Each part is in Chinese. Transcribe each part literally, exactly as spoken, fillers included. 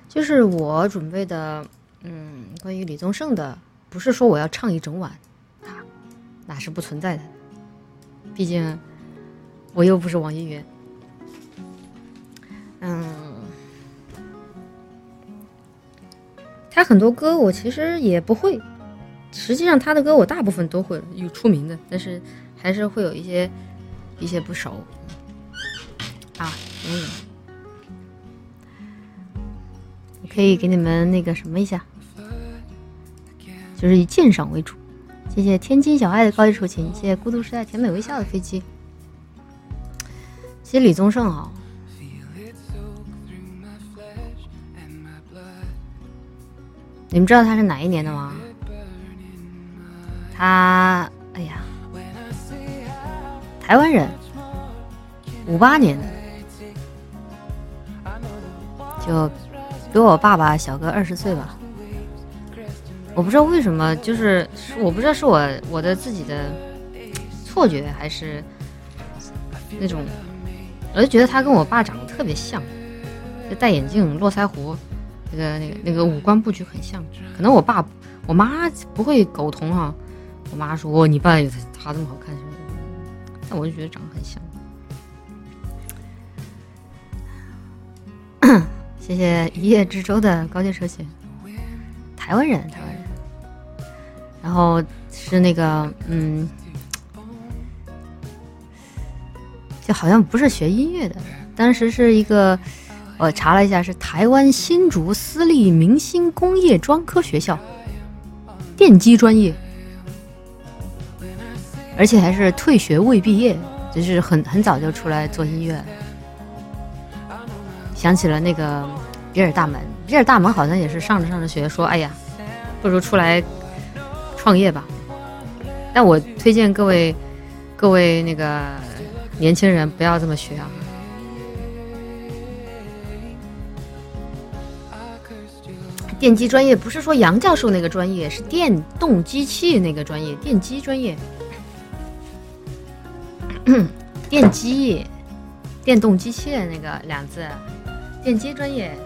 就是我准备的，嗯，关于李宗盛的，不是说我要唱一整晚，啊，那是不存在的。毕竟我又不是网易云。嗯，他很多歌我其实也不会，实际上他的歌我大部分都会了，有出名的，但是还是会有一些一些不熟啊。嗯，我可以给你们那个什么一下，就是以鉴赏为主。谢谢天津小爱的高级抒情，谢谢孤独时代甜美微笑的飞机。其实李宗盛啊，你们知道他是哪一年的吗？他，哎呀，台湾人，五八年的，就比我爸爸小个二十岁吧。我不知道为什么，就是我不知道是我我的自己的错觉，还是那种，我就觉得他跟我爸长得特别像，就戴眼镜、络腮胡，那个那个那个五官布局很像。可能我爸我妈不会苟同啊，我妈说你爸有他这么好看，但我就觉得长得很像。谢谢一叶知舟的高阶车险，台湾人，台湾人。然后是那个，嗯，就好像不是学音乐的，当时是一个，我查了一下，是台湾新竹私立明星工业专科学校，电机专业，而且还是退学未毕业，就是很很早就出来做音乐了。想起了那个比尔大门，比尔大门好像也是上着上着学，说哎呀，不如出来创业吧。但我推荐各位各位那个年轻人不要这么学啊。电机专业不是说杨教授那个专业，是电动机器那个专业，电机专业。电机电动机器那个两字，电机专业。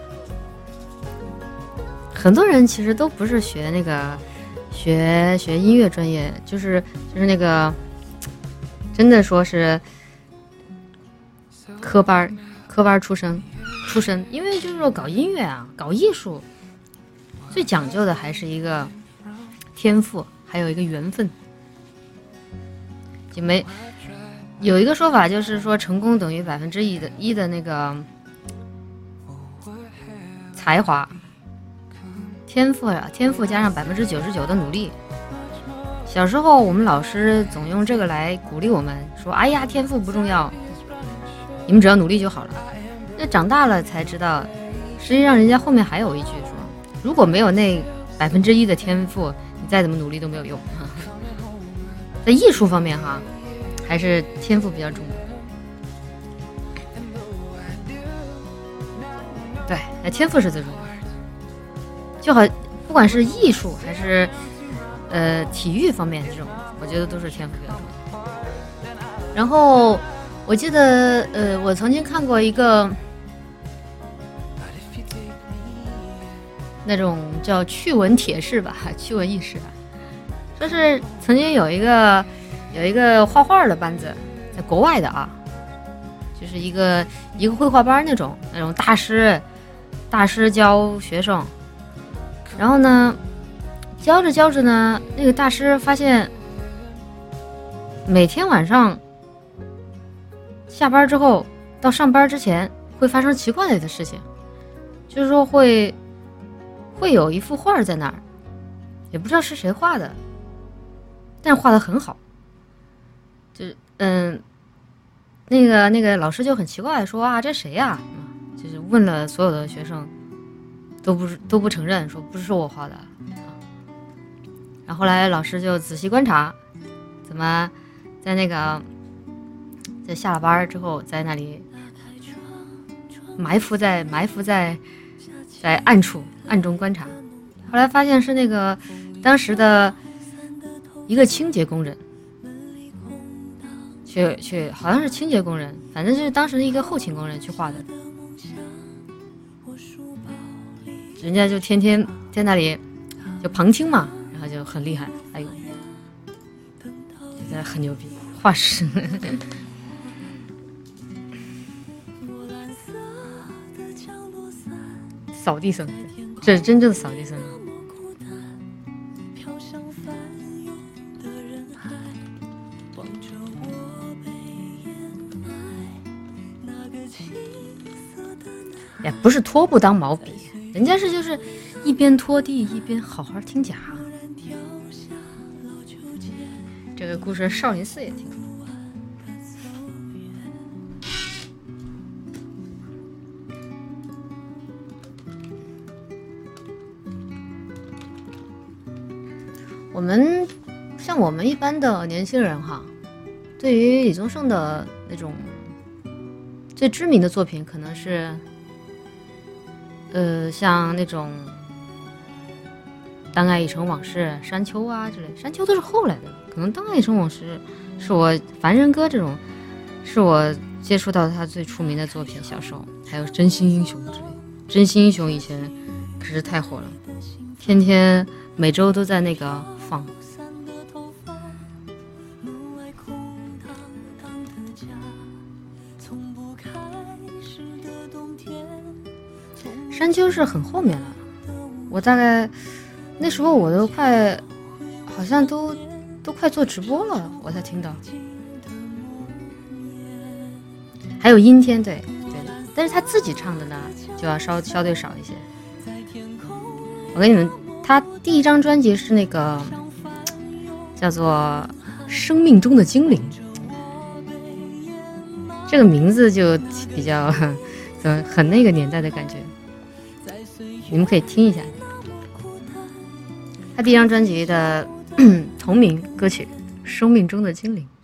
很多人其实都不是学那个学学音乐专业，就是就是那个真的说是科班科班出身出身，因为就是说搞音乐啊，搞艺术最讲究的还是一个天赋，还有一个缘分。就没有一个说法，就是说成功等于百分之一的一的那个才华。天赋啊，天赋加上百分之九十九的努力。小时候我们老师总用这个来鼓励我们，说：“哎呀，天赋不重要，你们只要努力就好了。”那长大了才知道，实际上人家后面还有一句说：“如果没有那百分之一的天赋，你再怎么努力都没有用。”在艺术方面哈，还是天赋比较重要。对，那天赋是最重要的。就好，不管是艺术还是呃体育方面这种，我觉得都是天赋比较重要。然后我记得呃，我曾经看过一个那种叫趣闻帖式吧，趣闻轶事啊，说是曾经有一个有一个画画的班子，在国外的啊，就是一个一个绘画班那种那种大师大师教学生。然后呢，教着教着呢，那个大师发现，每天晚上下班之后到上班之前会发生奇怪的事情，就是说会会有一幅画在那儿，也不知道是谁画的，但是画得很好。就是嗯，那个那个老师就很奇怪说啊，这谁呀？就是问了所有的学生。都不是都不承认，说不是我画的，然后后来老师就仔细观察，怎么在那个在下了班之后，在那里埋伏在埋伏在在暗处暗中观察，后来发现是那个当时的一个清洁工人，去去好像是清洁工人，反正就是当时的一个后勤工人去画的。 人家就天天在那里就旁听嘛，然后就很厉害，哎呦，觉得很牛逼，画师。扫地僧，这是真正的扫地僧。也不是拖布当毛笔，人家是就是一边拖地一边好好听讲。这个故事少林寺也听过。我们像我们一般的年轻人哈，对于李宗盛的那种最知名的作品，可能是呃像那种当爱已成往事、山丘啊之类，山丘都是后来的，可能当爱已成往事是我凡人歌这种是我接触到他最出名的作品，小时候还有真心英雄之类，真心英雄以前可是太火了，天天每周都在那个放。山丘是很后面了，我大概那时候我都快好像都都快做直播了，我才听到。还有阴天，对对，但是他自己唱的呢就要稍相对少一些。我跟你们，他第一张专辑是那个叫做《生命中的精灵》，这个名字就比较很很那个年代的感觉，你们可以听一下。他第一张专辑的同名歌曲《生命中的精灵》，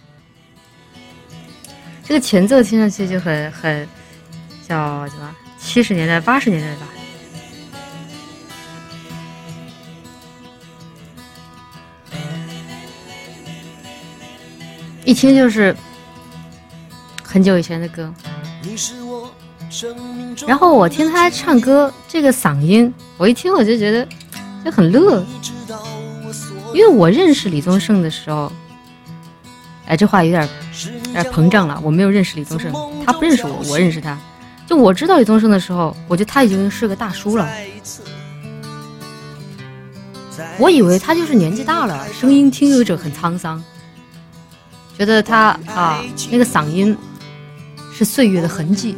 这个前奏听上去就很很叫什么七十年代八十年代吧。一听就是很久以前的歌。然后我听他唱歌，这个嗓音我一听我就觉得就很乐，因为我认识李宗盛的时候，哎，这话有点有点膨胀了，我没有认识李宗盛，他不认识我，我认识他。就我知道李宗盛的时候，我觉得他已经是个大叔了，我以为他就是年纪大了，声音听有着很沧桑，觉得他啊那个嗓音是岁月的痕迹。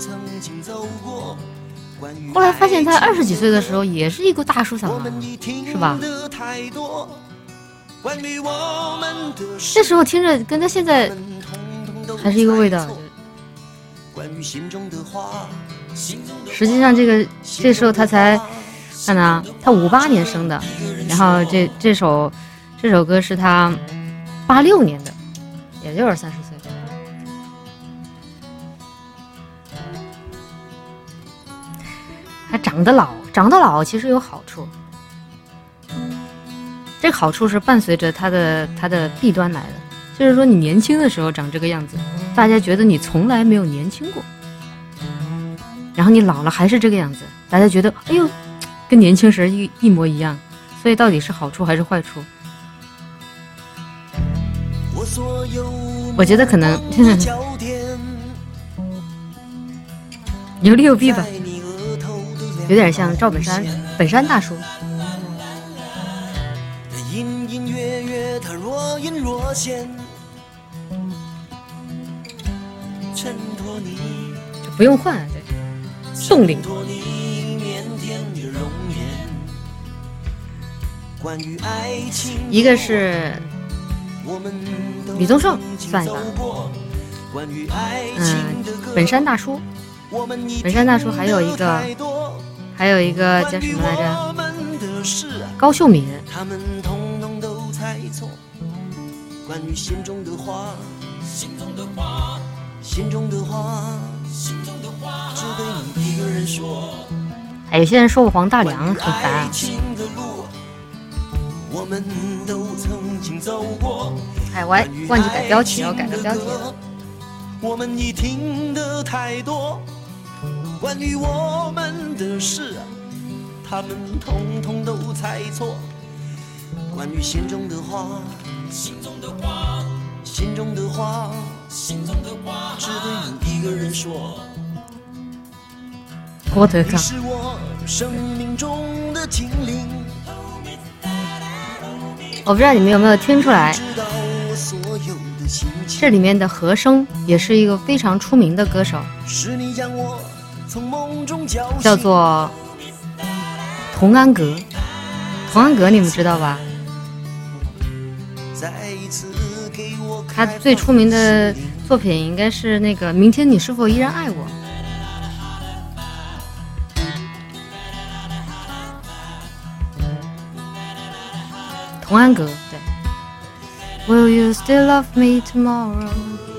后来发现他二十几岁的时候也是一个大叔嗓啊，是吧？这时候听着跟他现在还是一个味道。实际上这个这时候他才看呐，他五八年生的，然后这这首这首歌是他八六年的，也就是三十岁。他长得老，长得老其实有好处，这个好处是伴随着他的他的弊端来的，就是说你年轻的时候长这个样子，大家觉得你从来没有年轻过，然后你老了还是这个样子，大家觉得哎呦跟年轻时一一模一样，所以到底是好处还是坏处？我觉得可能有利有弊吧，有点像赵本山本山大叔。隐隐约约它若隐若现，衬托你不用换，对，冻龄。一个是李宗盛算一个，嗯，本山大叔，本山大叔还有一个还有一个叫什么来着？高秀敏。他们统统都猜错，关于心中的话，心中的话，心中的话，心中的话，只对你一个人说。哎，有些人说我黄大良很烦。我们都曾经走过。哎，我还忘记改标题了，我改个标题了。我们已听得太多，关于我们的事， 他们统统都猜错。关于心中的话，心中的话，心中的话，心中的话，只对你一个人说。 郭德纲， 你是我生命中的精灵。 我不知道你们有没有听出来，这里面的和声也是一个非常出名的歌手，叫做童安格。童安格你们知道吧？他最出名的作品应该是那个《明天你是否依然爱我》。童安格，对。Will you still love me tomorrow？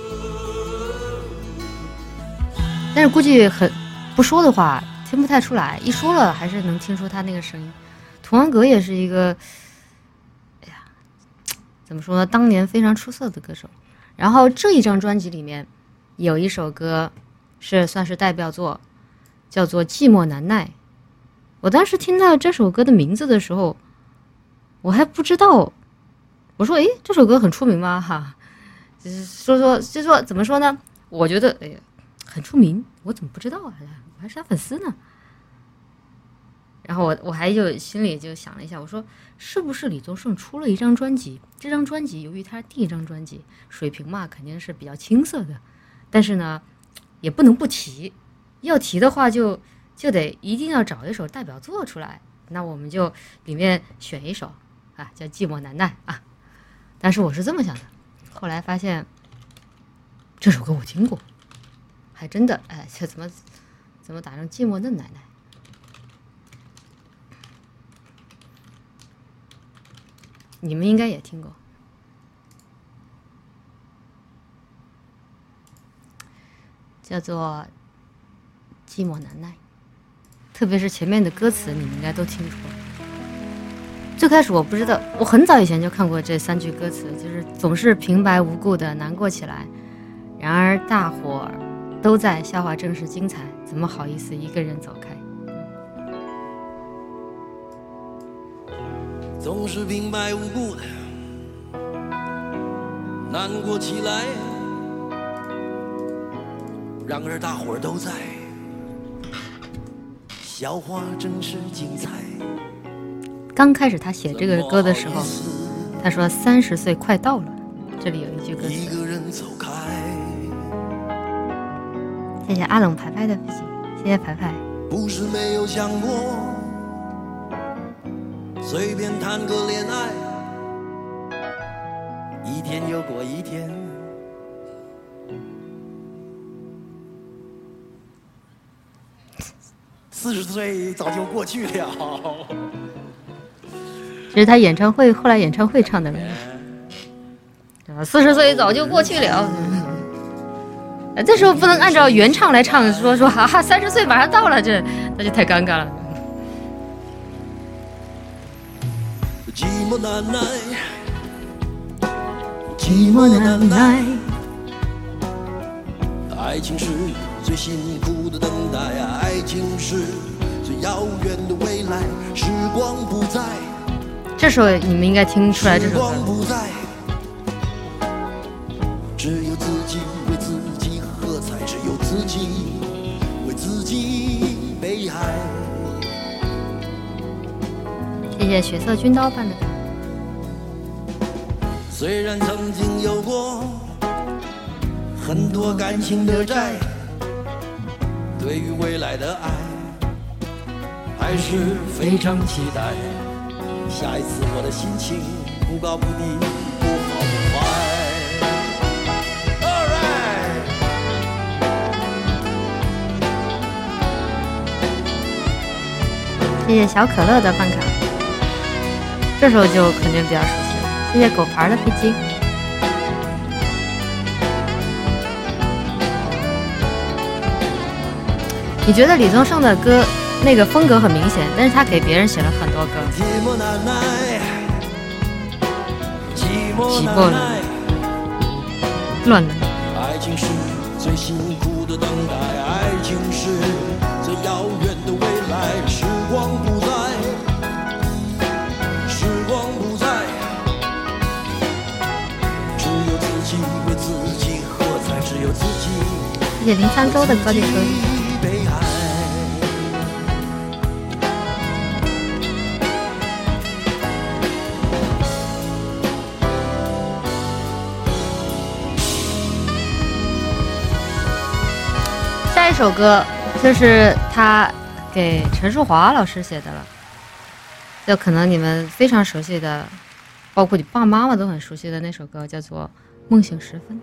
但是估计很不说的话听不太出来，一说了还是能听出他那个声音。童安格也是一个，哎呀，怎么说呢？当年非常出色的歌手。然后这一张专辑里面有一首歌是算是代表作，叫做《寂寞难耐》。我当时听到这首歌的名字的时候，我还不知道，我说，诶，这首歌很出名吗？哈，就是说说，就说怎么说呢？我觉得，哎呀，很出名，我怎么不知道啊？我还是他粉丝呢。然后我我还就心里就想了一下，我说，是不是李宗盛出了一张专辑？这张专辑由于他第一张专辑，水平嘛肯定是比较青涩的，但是呢，也不能不提，要提的话就就得一定要找一首代表作出来。那我们就里面选一首。啊，叫《寂寞难耐》啊，但是我是这么想的，后来发现这首歌我听过，还真的，哎，这怎么怎么打成寂寞的奶奶？你们应该也听过，叫做《寂寞难耐》，特别是前面的歌词，你们应该都清楚。最开始我不知道，我很早以前就看过这三句歌词，就是总是平白无故的难过起来，然而大伙儿都在，笑话正是精彩，怎么好意思一个人走开？ 总是平白无故的难过起来，然而大伙儿都在，笑话正是精彩。 刚开始他写这个歌的时候，他说三十岁快到了，这里有一句歌词。谢谢阿冷排排的飞机，谢谢排排。 不是没有想过随便谈个恋爱，一天又过一天。四十岁早就过去了。 这是他演唱会后来演唱会唱的歌，四十岁早就过去了。嗯、这时候不能按照原唱来唱，说说哈哈，三十岁马上到了，这那就太尴尬了。 寂寞难耐， 寂寞难耐， 爱情是最辛苦的等待，爱情是最遥远的未来，时光不再。 这首你们应该听出来这首歌， 只有自己为自己喝彩，只有自己为自己悲哀。 谢谢血色军刀办的。 虽然曾经有过很多感情的债，对于未来的爱还是非常期待。下一次我的心情不高不低，不好不坏。Alright， 谢谢小可乐的饭卡，这首就肯定比较熟悉了。谢谢狗牌的飞机。你觉得李宗盛的歌那个风格很明显，但是他给别人写了很多歌。 寂寞难耐，寂寞难耐，乱了。 爱情是最辛苦的等待，爱情是最遥远的未来，时光不再。 谢林沧州的高级手语。下一首歌就是他给陈淑华老师写的了，就可能你们非常熟悉的，包括你爸爸妈妈都很熟悉的那首歌，叫做《梦醒时分》。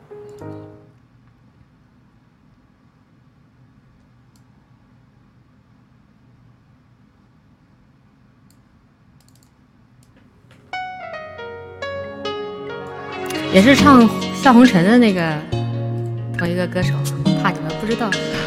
也是唱夏红尘的那个同一个歌手，怕你们不知道。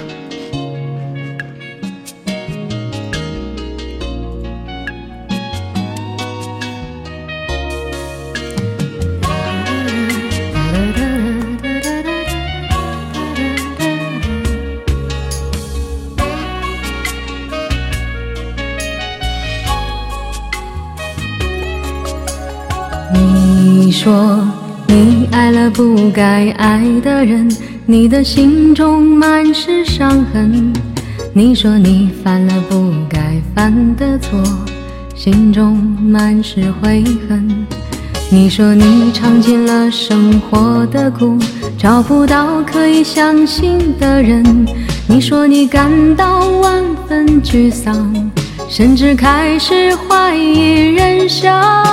你说你爱了不该爱的人，你的心中满是伤痕。你说你犯了不该犯的错，心中满是悔恨。你说你尝尽了生活的苦，找不到可以相信的人。你说你感到万分沮丧，甚至开始怀疑人生。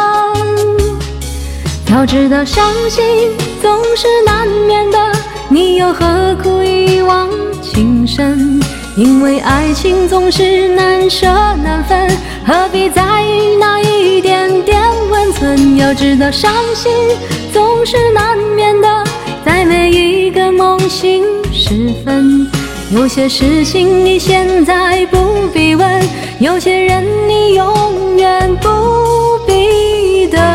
早知道伤心总是难免的，你又何苦一往情深？因为爱情总是难舍难分，何必在意那一点点温存？要知道伤心总是难免的，在每一个梦醒时分。有些事情你现在不必问，有些人你永远不必等。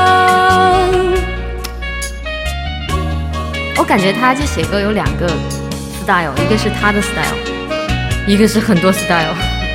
我感觉他这写歌有两个 style， 一个是他的 style， 一个是很多 style。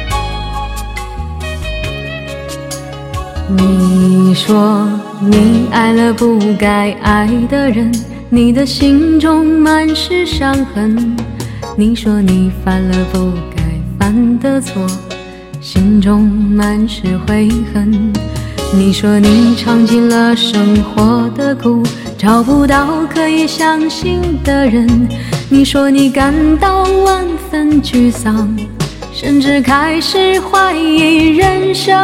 你说你爱了不该爱的人，你的心中满是伤痕。你说你犯了不该犯的错，心中满是悔恨。你说你尝尽了生活的苦，找不到可以相信的人。你说你感到万分沮丧，甚至开始怀疑人生。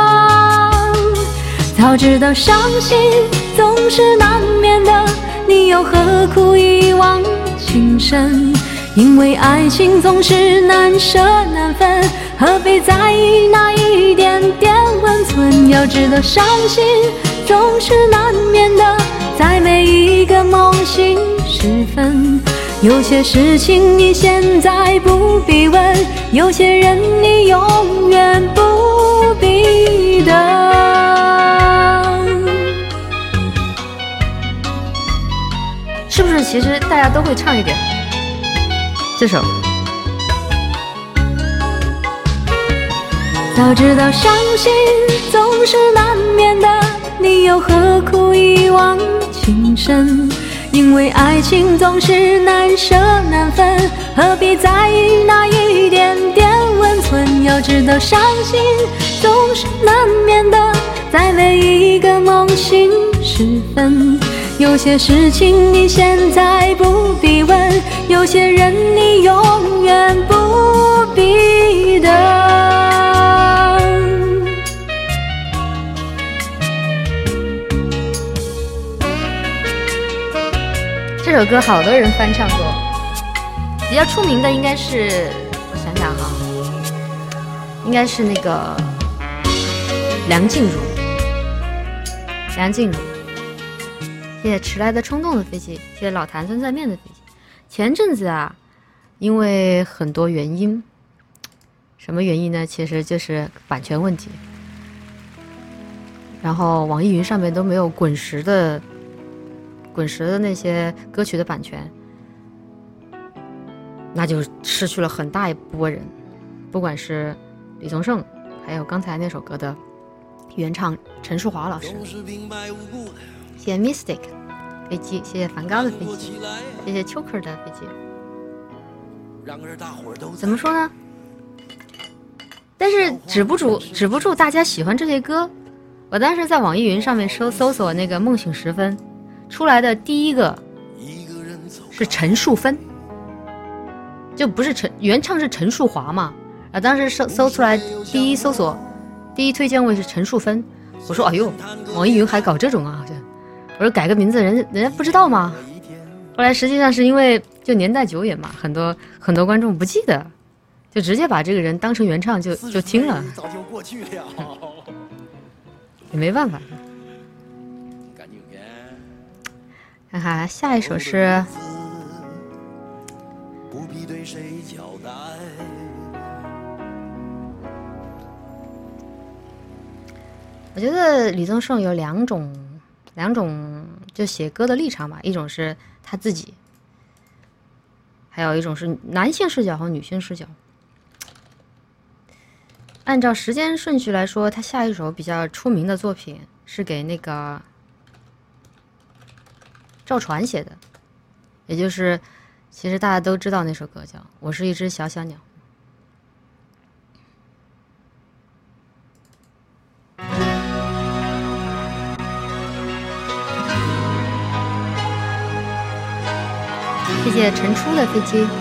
早知道伤心总是难免的，你又何苦一往情深？因为爱情总是难舍难分，何必在意那一点点温存？要知道伤心总是难免的，在每一个梦醒时分。有些事情你现在不必问，有些人你永远不必等。 是不是其实大家都会唱一点这首？ 早知道伤心总是难免的，你又何苦一往情深？因为爱情总是难舍难分，何必在意那一点点温存？要知道伤心总是难免的，在每一个梦醒时分。有些事情你现在不必问，有些人你永远不必等。 这首歌好多人翻唱过，比较出名的应该是，我想想哈，应该是那个梁静茹。梁静茹，谢谢迟来的冲动的飞机，谢谢老坛酸菜面的飞机。前阵子啊，因为很多原因，什么原因呢？其实就是版权问题，然后网易云上面都没有滚石的。滚石的那些歌曲的版权，那就失去了很大一波人，不管是李宗盛，还有刚才那首歌的原唱陈淑华老师。谢谢 Mystic 飞机，谢谢梵高的飞机，谢谢 Choker 的飞机。 怎么说呢？但是止不住止不住大家喜欢这些歌。我当时在网易云上面搜搜索那个《梦醒时分》，出来的第一个是陈树芬，就不是陈原唱是陈树华嘛。啊，当时搜搜出来第一搜索第一推荐位是陈树芬。我说哎呦，网易云还搞这种啊！我说改个名字，人人家不知道吗？后来实际上是因为就年代久远嘛，很多很多观众不记得，就直接把这个人当成原唱就就听了， 早就过去了， 也没办法。看看下一首是， 不必对谁交代。 我觉得李宗盛有两种两种就写歌的立场吧，一种是他自己，还有一种是男性视角和女性视角。按照时间顺序来说，他下一首比较出名的作品是给那个赵传写的，也就是其实大家都知道那首歌叫《我是一只小小鸟》。谢谢陈初的飞机。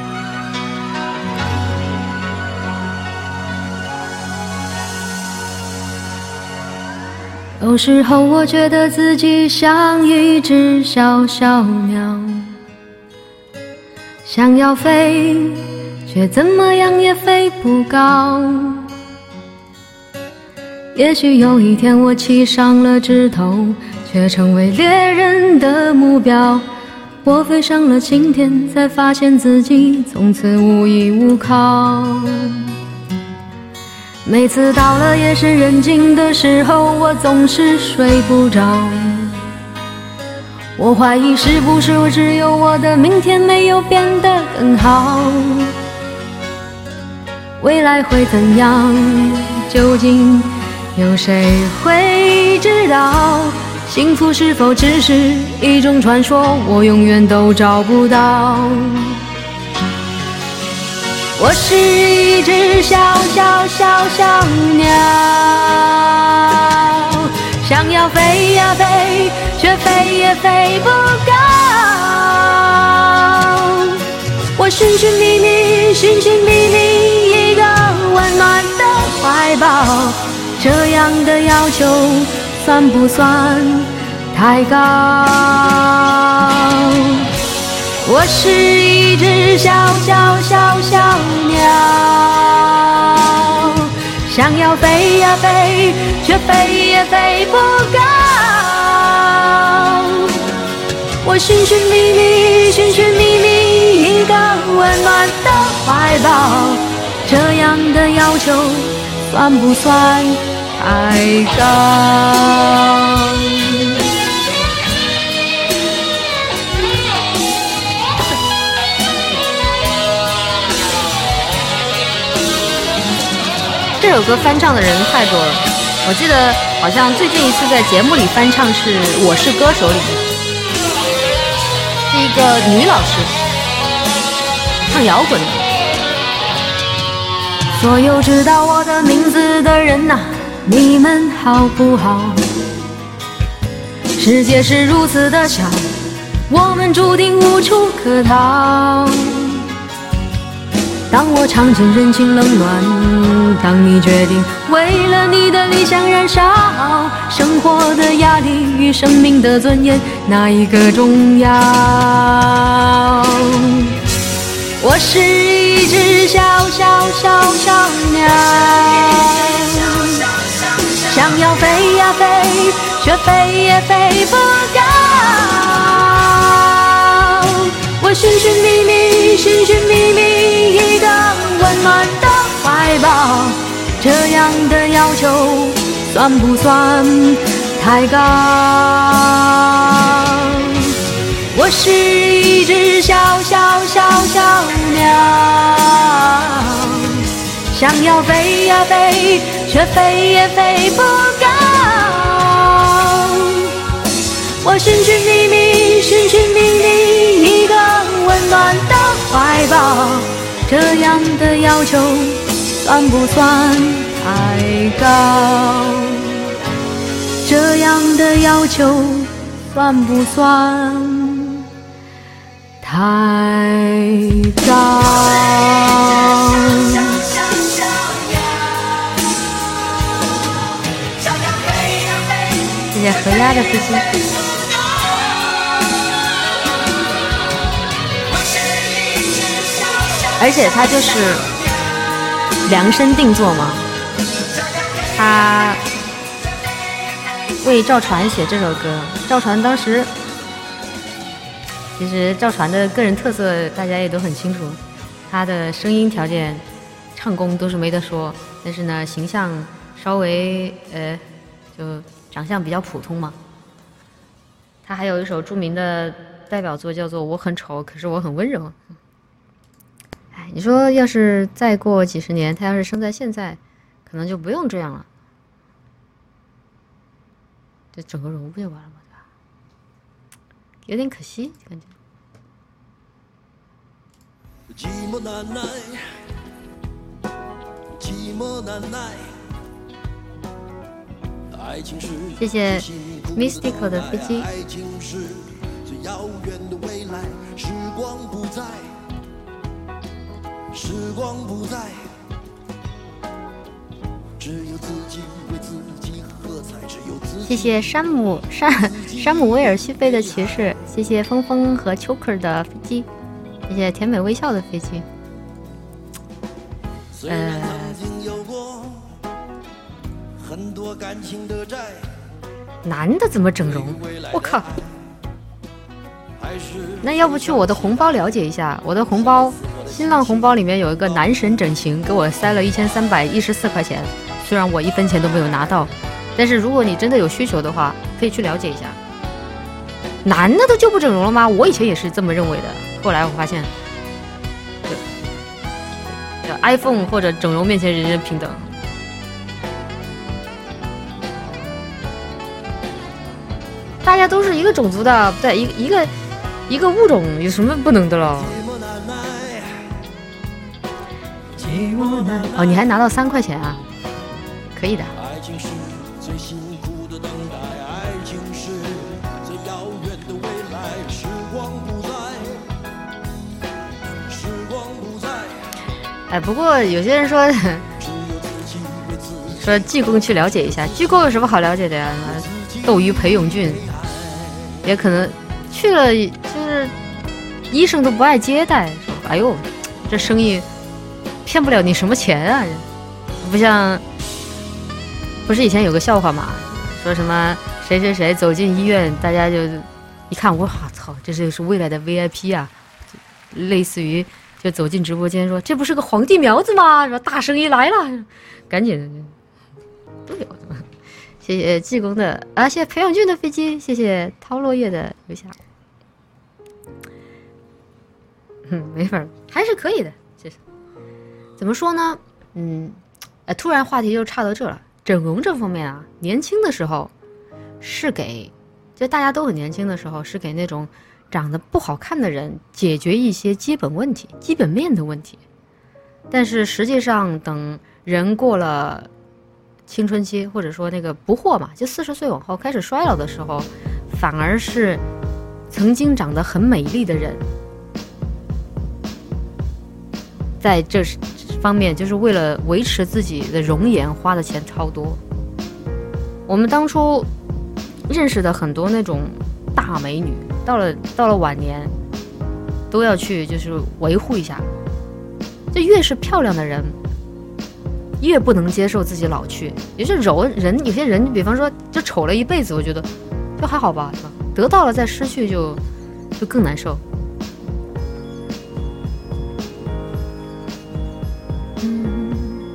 有时候我觉得自己像一只小小鸟，想要飞，却怎么样也飞不高。也许有一天我栖上了枝头，却成为猎人的目标。我飞上了青天，才发现自己从此无依无靠。每次到了夜深人静的时候，我总是睡不着。我怀疑是不是我只有我的明天没有变得更好。未来会怎样，究竟有谁会知道？幸福是否只是一种传说，我永远都找不到。我是一只小小小小鸟，想要飞呀飞，却飞也飞不高。我寻寻觅觅，寻寻觅觅一个温暖的怀抱，这样的要求算不算太高？我是一只小小小小鸟，想要飞呀飞，却飞也飞不高。我寻寻觅觅，寻寻觅觅一个温暖的怀抱，这样的要求算不算太高？ 这首歌翻唱的人太多了，我记得好像最近一次在节目里翻唱是《我是歌手》里面，是一个女老师唱摇滚的。 所有知道我的名字的人呐、啊，你们好不好？世界是如此的小，我们注定无处可逃。当我尝尽人情冷暖，当你决定为了你的理想燃烧，生活的压力与生命的尊严，哪一个重要？我是一只小小小小鸟，想要飞呀飞，却飞也飞不高。我寻寻觅觅，寻寻觅觅一个温暖的怀抱，这样的要求算不算太高？我是一只小小小小鸟，想要飞呀飞，却飞也飞不高。我寻寻觅觅，寻寻觅觅一个温暖的怀怀抱，这样的要求算不算太高？这样的要求算不算太早？ 谢谢河鸭的飞机。而且他就是量身定做嘛，他为赵传写这首歌。赵传当时其实赵传的个人特色大家也都很清楚，他的声音条件唱功都是没得说，但是呢形象稍微呃就长相比较普通嘛。他还有一首著名的代表作叫做《我很丑可是我很温柔》。哎，你说要是再过几十年，他要是生在现在，可能就不用这样了，这整个容不就完了吗？对吧？有点可惜，感觉。 寂寞难耐，寂寞难耐。爱情是谢谢 Mystical 的飞机。 爱情是最遥远的未来，时光不再，时光不再，只有自己为自己喝彩，只有自己。 谢谢山姆山山姆威尔续费的骑士，谢谢峰峰和 Choker 的飞机，谢谢甜美微笑的飞机。呃， 很多感情的债， 男的怎么整容？我靠！那要不去我的红包了解一下？我的红包，新浪红包里面有一个男神整形，给我塞了一千三百一十四块钱，虽然我一分钱都没有拿到，但是如果你真的有需求的话，可以去了解一下。男的都就不整容了吗？我以前也是这么认为的，后来我发现，就 iPhone 或者整容面前人人平等。大家都是一个种族的，对，一一个一个物种，有什么不能的了？哦，你还拿到三块钱啊？可以的。 爱情是最辛苦的等待，爱情是最遥远的未来，时光不在，时光不在。 哎，不过有些人说说济公去了解一下，济公有什么好了解的呀？斗鱼裴勇俊。也可能去了，就是医生都不爱接待，说哎呦，这生意骗不了你什么钱啊！不像，不是以前有个笑话嘛，说什么谁谁谁走进医院，大家就一看，我操，这就是未来的 V I P 啊！类似于就走进直播间说，这不是个皇帝苗子吗？说大生意来了，赶紧都有。谢谢济公的啊，谢谢裴勇俊的飞机，谢谢涛落叶的游侠。嗯，没法，还是可以的。其实怎么说呢？嗯，呃，突然话题就岔到这了。整容这方面啊，年轻的时候是给，就大家都很年轻的时候，是给那种长得不好看的人解决一些基本问题、基本面的问题。但是实际上，等人过了青春期，或者说那个不惑嘛，就四十岁往后开始衰老的时候，反而是曾经长得很美丽的人，在这方面就是为了维持自己的容颜花的钱超多。我们当初认识的很多那种大美女，到了到了晚年都要去就是维护一下，就越是漂亮的人越不能接受自己老去，也是柔人，有些人比方说就丑了一辈子，我觉得就还好吧，得到了再失去就就更难受。嗯，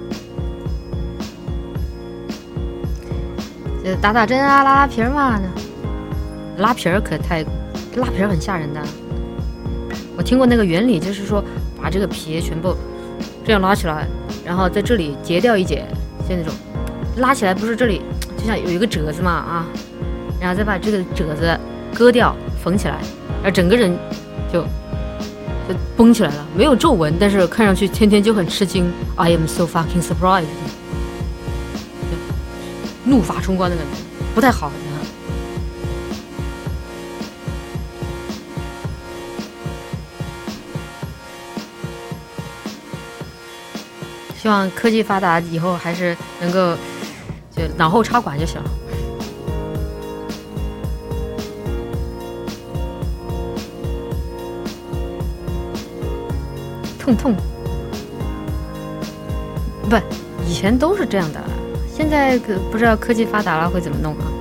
就打打针啊，拉拉皮儿嘛，拉皮儿可太拉皮儿很吓人的。我听过那个原理，就是说把这个皮全部这样拉起来，然后在这里截掉一截，就那种拉起来，不是这里就像有一个褶子嘛啊，然后再把这个褶子割掉缝起来，然后整个人就就绷起来了，没有皱纹，但是看上去天天就很吃惊。I am so fucking surprised， 怒发冲冠的感觉，不太好。希望科技发达以后还是能够就脑后插管就行了。痛痛，不，以前都是这样的，现在不知道科技发达了会怎么弄啊。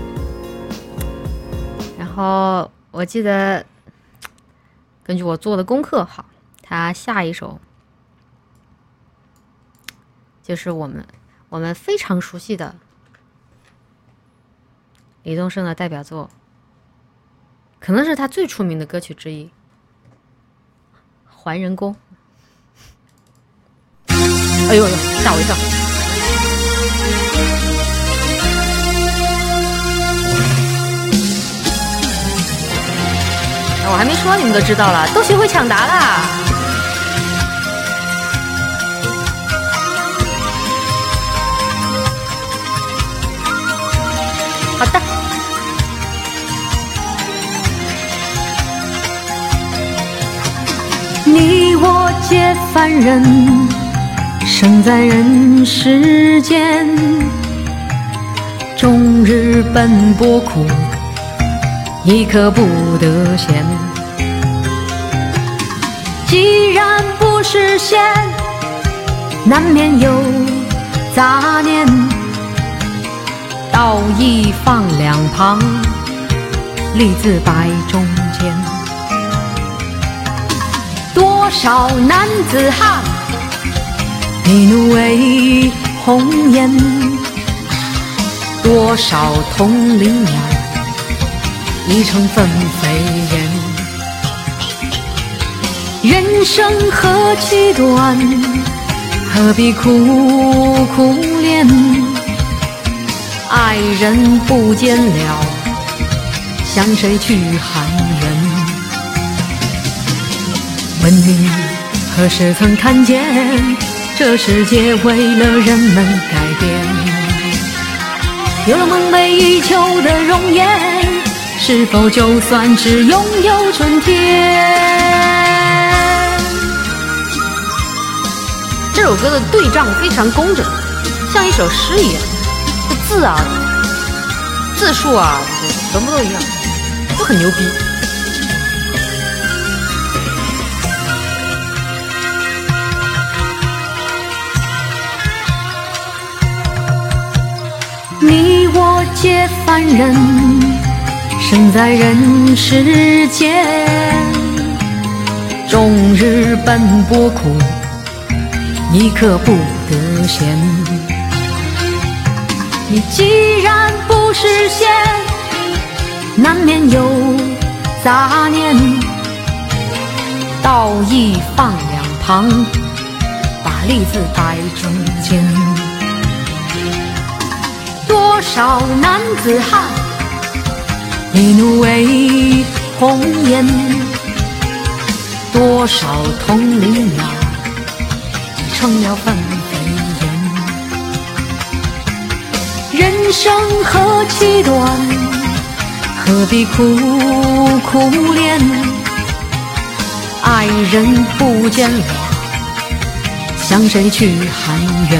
然后我记得，根据我做的功课，好，他下一首。就是我们我们非常熟悉的李宗盛的代表作，可能是他最出名的歌曲之一《还人工》。哎呦呦，吓我一跳！我还没说，你们都知道了，都学会抢答啦！好的， 你我皆凡人，生在人世间，终日奔波苦，一刻不得闲。既然不实现，难免有杂念。道义放两旁，利字摆中间。多少男子汉，一怒为红颜；多少同林鸟，一成分飞燕。人生何其短，何必苦苦恋？爱人不见了，向谁去喊冤？问你何时曾看见，这世界为了人们改变？有了梦寐以求的容颜，是否就算是拥有春天？ 这首歌的对仗非常工整，像一首诗一样。字啊，字数啊，全部都一样，都很牛逼。 你我皆凡人，生在人世间，终日奔波苦，一刻不得闲。你既然不实现，难免有杂念。道义放两旁，把利字摆中间。多少男子汉，一怒为红颜；多少同林鸟，成了分飞燕。人生何其短，何必苦苦恋？爱人不见了，向谁去喊冤？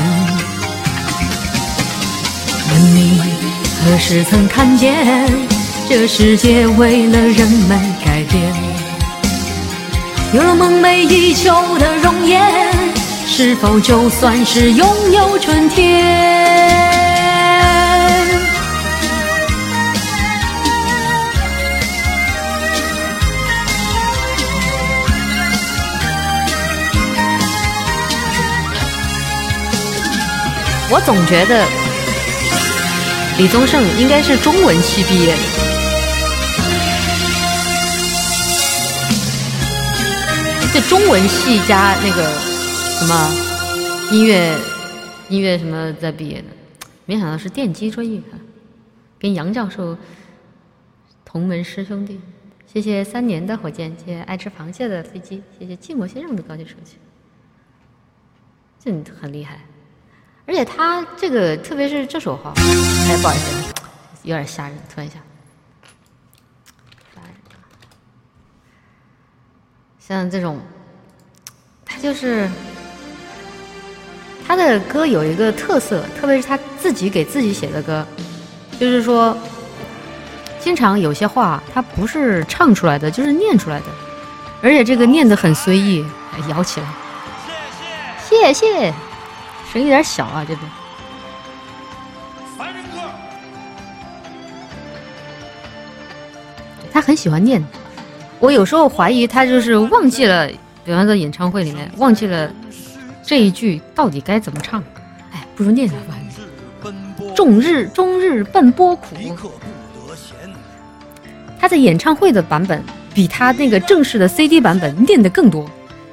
问你何时曾看见，这世界为了人们改变？有了梦寐以求的容颜，是否就算是拥有春天？ 我总觉得李宗盛应该是中文系毕业的，就中文系加那个什么音乐音乐什么在毕业的，没想到是电机专业，跟杨教授同门师兄弟。 谢谢三年的火箭，谢谢爱吃螃蟹的飞机，谢谢寂寞先生的高级手机，真的很厉害。而且他这个，特别是这首哈，哎，不好意思，有点吓人，突然一下。像这种，他就是他的歌有一个特色，特别是他自己给自己写的歌，就是说，经常有些话他不是唱出来的，就是念出来的，而且这个念得很随意，摇起来。谢谢，声音有点小啊，这边。他很喜欢念。我有时候怀疑他就是忘记了，比方说演唱会里面忘记了这一句到底该怎么唱，哎，不如念吧。终日终日奔波苦，他在演唱会的版本比他那个正式的 C D 版本念的更多。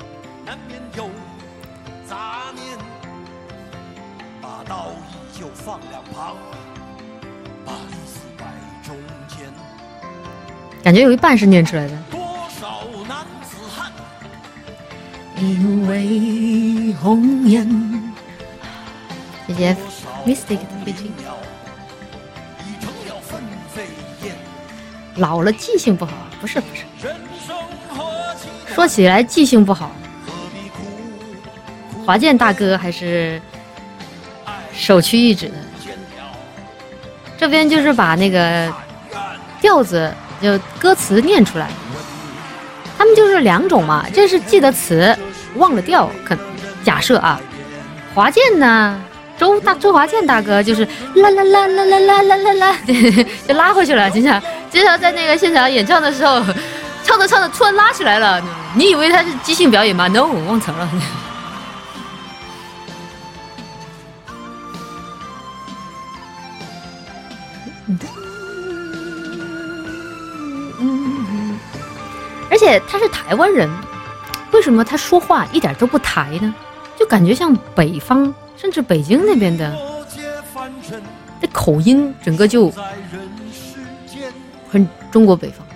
感觉有一半是念出来的。因为红颜，谢谢 Mystic 的飞机。老了记性不好，不是不是。说起来记性不好，华健大哥还是首屈一指的。这边就是把那个调子。就歌词念出来，他们就是两种嘛，这是记得词忘了调，可假设啊，华健呢，周大周华健大哥就是啦啦啦啦啦啦啦啦啦，就拉回去了，经常经常在那个现场演唱的时候，唱着唱着突然拉起来了，你以为他是即兴表演吗 ？No， 忘词了。而且他是台湾人，为什么他说话一点都不台呢？就感觉像北方，甚至北京那边的，这口音整个就很中国北方，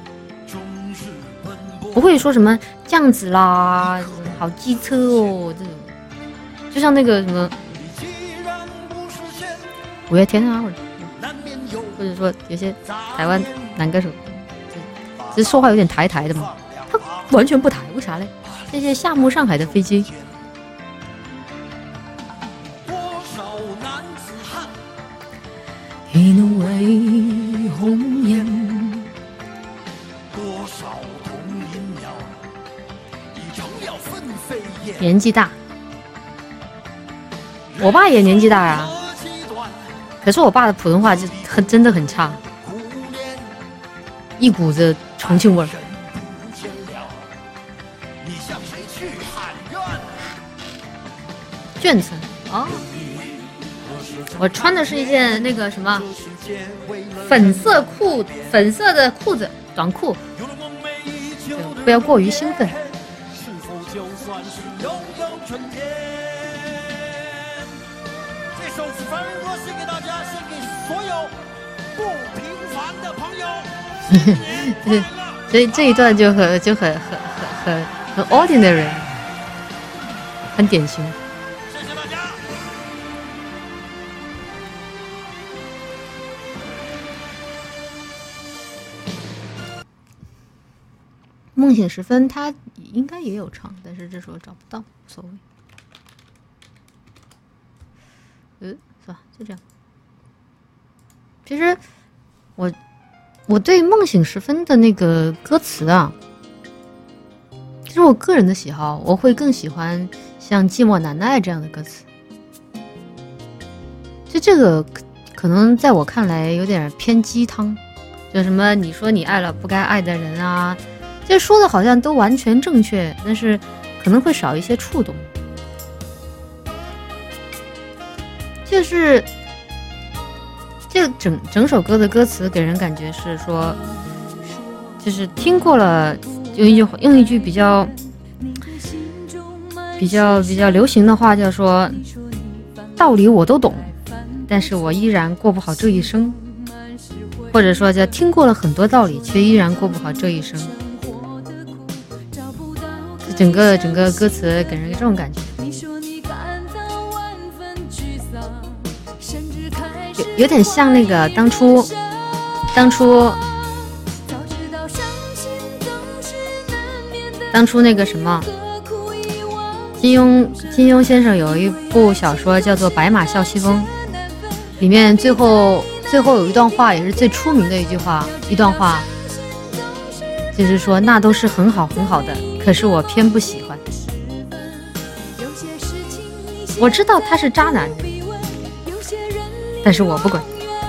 不会说什么这样子啦，好机车哦，这种就像那个什么五月天啊，或者或者说有些台湾男歌手。这说话有点台台的嘛，他完全不台，为啥嘞？谢谢夏目上海的飞机。因为红颜，年纪大，我爸也年纪大啊，可是我爸的普通话就很真的很差，一股子重庆味儿。卷子哦，我穿的是一件那个什么粉色裤，粉色的裤子短裤，不要过于兴奋。 这首凡人歌献给大家，献给所有不平凡的朋友。 所以这一段就很就很很很很 ordinary， 很典型。 谢谢大家。 梦醒时分他应该也有唱，但是这首找不到，无所谓。嗯，是吧？就这样。其实我我对梦醒时分的那个歌词啊，其实我个人的喜好，我会更喜欢像寂寞难耐这样的歌词。就这个可能在我看来有点偏鸡汤，就什么你说你爱了不该爱的人啊，这说的好像都完全正确，但是可能会少一些触动。就是这整整首歌的歌词给人感觉是说，就是听过了，用一句用一句比较比较比较流行的话叫说，道理我都懂，但是我依然过不好这一生。 或者说叫听过了很多道理，却依然过不好这一生。整个整个歌词给人这种感觉，有有点像那个当初当初当初那个什么金庸金庸先生有一部小说叫做《白马啸西风》，里面最后最后有一段话，也是最出名的一句话，一段话就是说那都是很好很好的，可是我偏不喜欢。我知道他是渣男，但是我不管。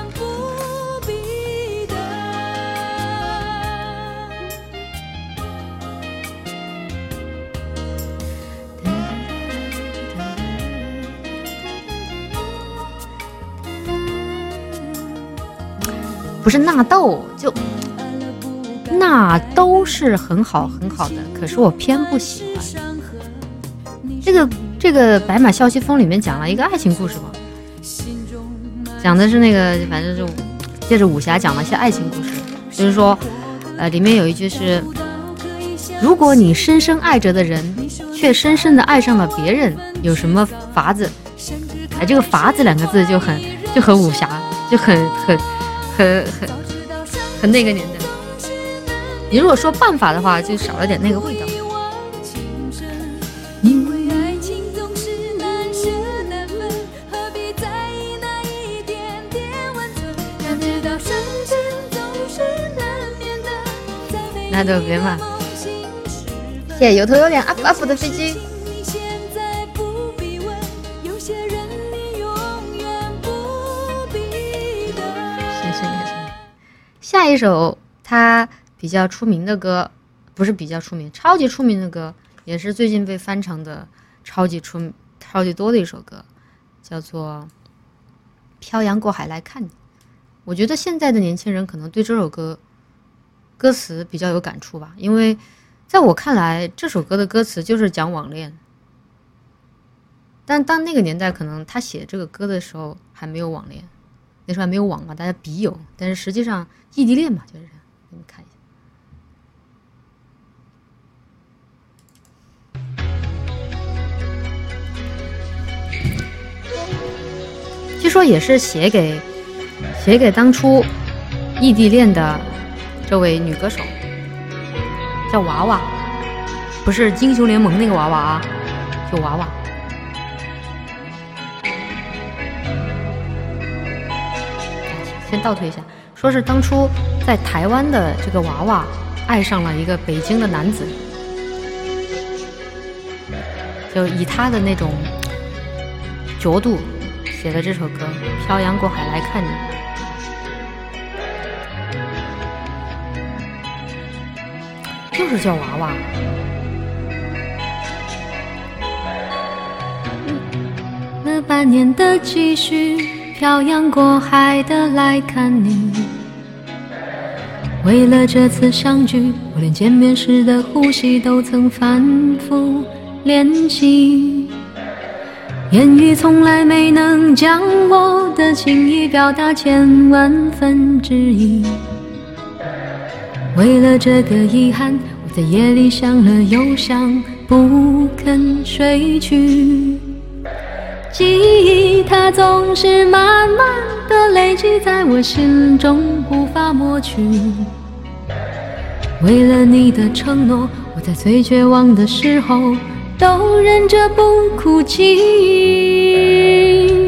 不是纳豆，就那都是很好很好的，可是我偏不喜欢。这个这个《白马啸西风》里面讲了一个爱情故事嘛，讲的是那个反正就借着武侠讲了一些爱情故事，就是说呃里面有一句是，如果你深深爱着的人却深深的爱上了别人，有什么法子？哎，这个法子两个字就很就很武侠，就很很很很很那个年代。你如果说办法的话，就少了点那个味道。因为爱情总是难舍难分，何必在意那一点点温存？要知道深深总是难免的。那就别嘛。谢谢有头有脸 up up 的飞机。下一首他比较出名的歌，不是比较出名，超级出名的歌，也是最近被翻唱的超级出超级多的一首歌，叫做《漂洋过海来看你》。我觉得现在的年轻人可能对这首歌歌词比较有感触吧，因为在我看来，这首歌的歌词就是讲网恋。但当那个年代，可能他写这个歌的时候还没有网恋，那时候还没有网嘛，大家笔友，但是实际上异地恋嘛，就是这样。给你们看一下。据说也是写给写给当初异地恋的这位女歌手，叫娃娃，不是英雄联盟那个娃娃啊，就娃娃。先倒退一下，说是当初在台湾的这个娃娃爱上了一个北京的男子，就以他的那种角度写的这首歌《漂洋过海来看你》。就是叫娃娃。 了半年的积蓄，漂洋过海的来看你。为了这次相聚，我连见面时的呼吸都曾反复练习。言语从来没能将我的情意表达千万分之一。为了这个遗憾，我在夜里想了又想，不肯睡去。记忆它总是慢慢的累积在我心中，无法抹去。为了你的承诺，我在最绝望的时候都忍着不哭泣。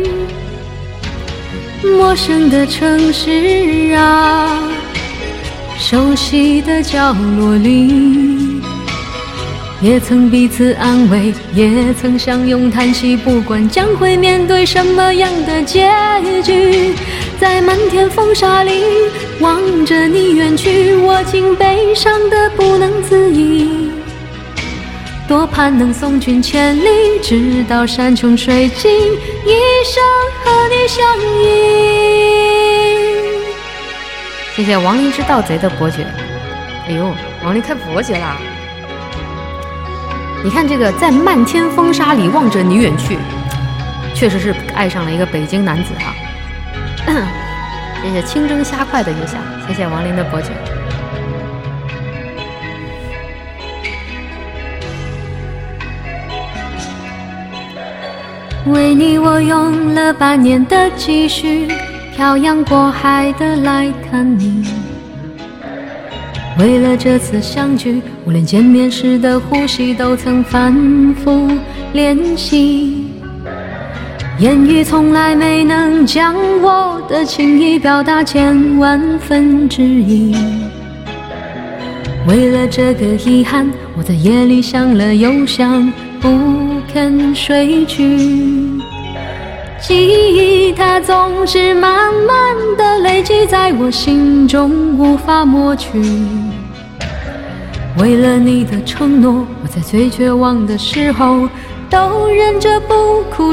陌生的城市啊，熟悉的角落里，也曾彼此安慰，也曾相拥叹息，不管将会面对什么样的结局。在漫天风沙里望着你远去，我竟悲伤得不能自已。多盼能送君千里，直到山穷水尽，一生和你相依。 谢谢亡灵之盗贼的伯爵。哎呦，亡灵开伯爵啦！你看这个，在漫天风沙里望着你远去，确实是爱上了一个北京男子哈。谢谢谢清蒸虾块的邮箱，谢谢王林的伯爵。 为你我用了八年的积蓄，漂洋过海的来看你。为了这次相聚，我连见面时的呼吸都曾反复练习，言语从来没能将我的情意表达千万分之一。为了这个遗憾，我在夜里想了又想，不肯睡去。记忆它总是慢慢的累积在我心中，无法抹去。为了你的承诺，我在最绝望的时候都忍着不哭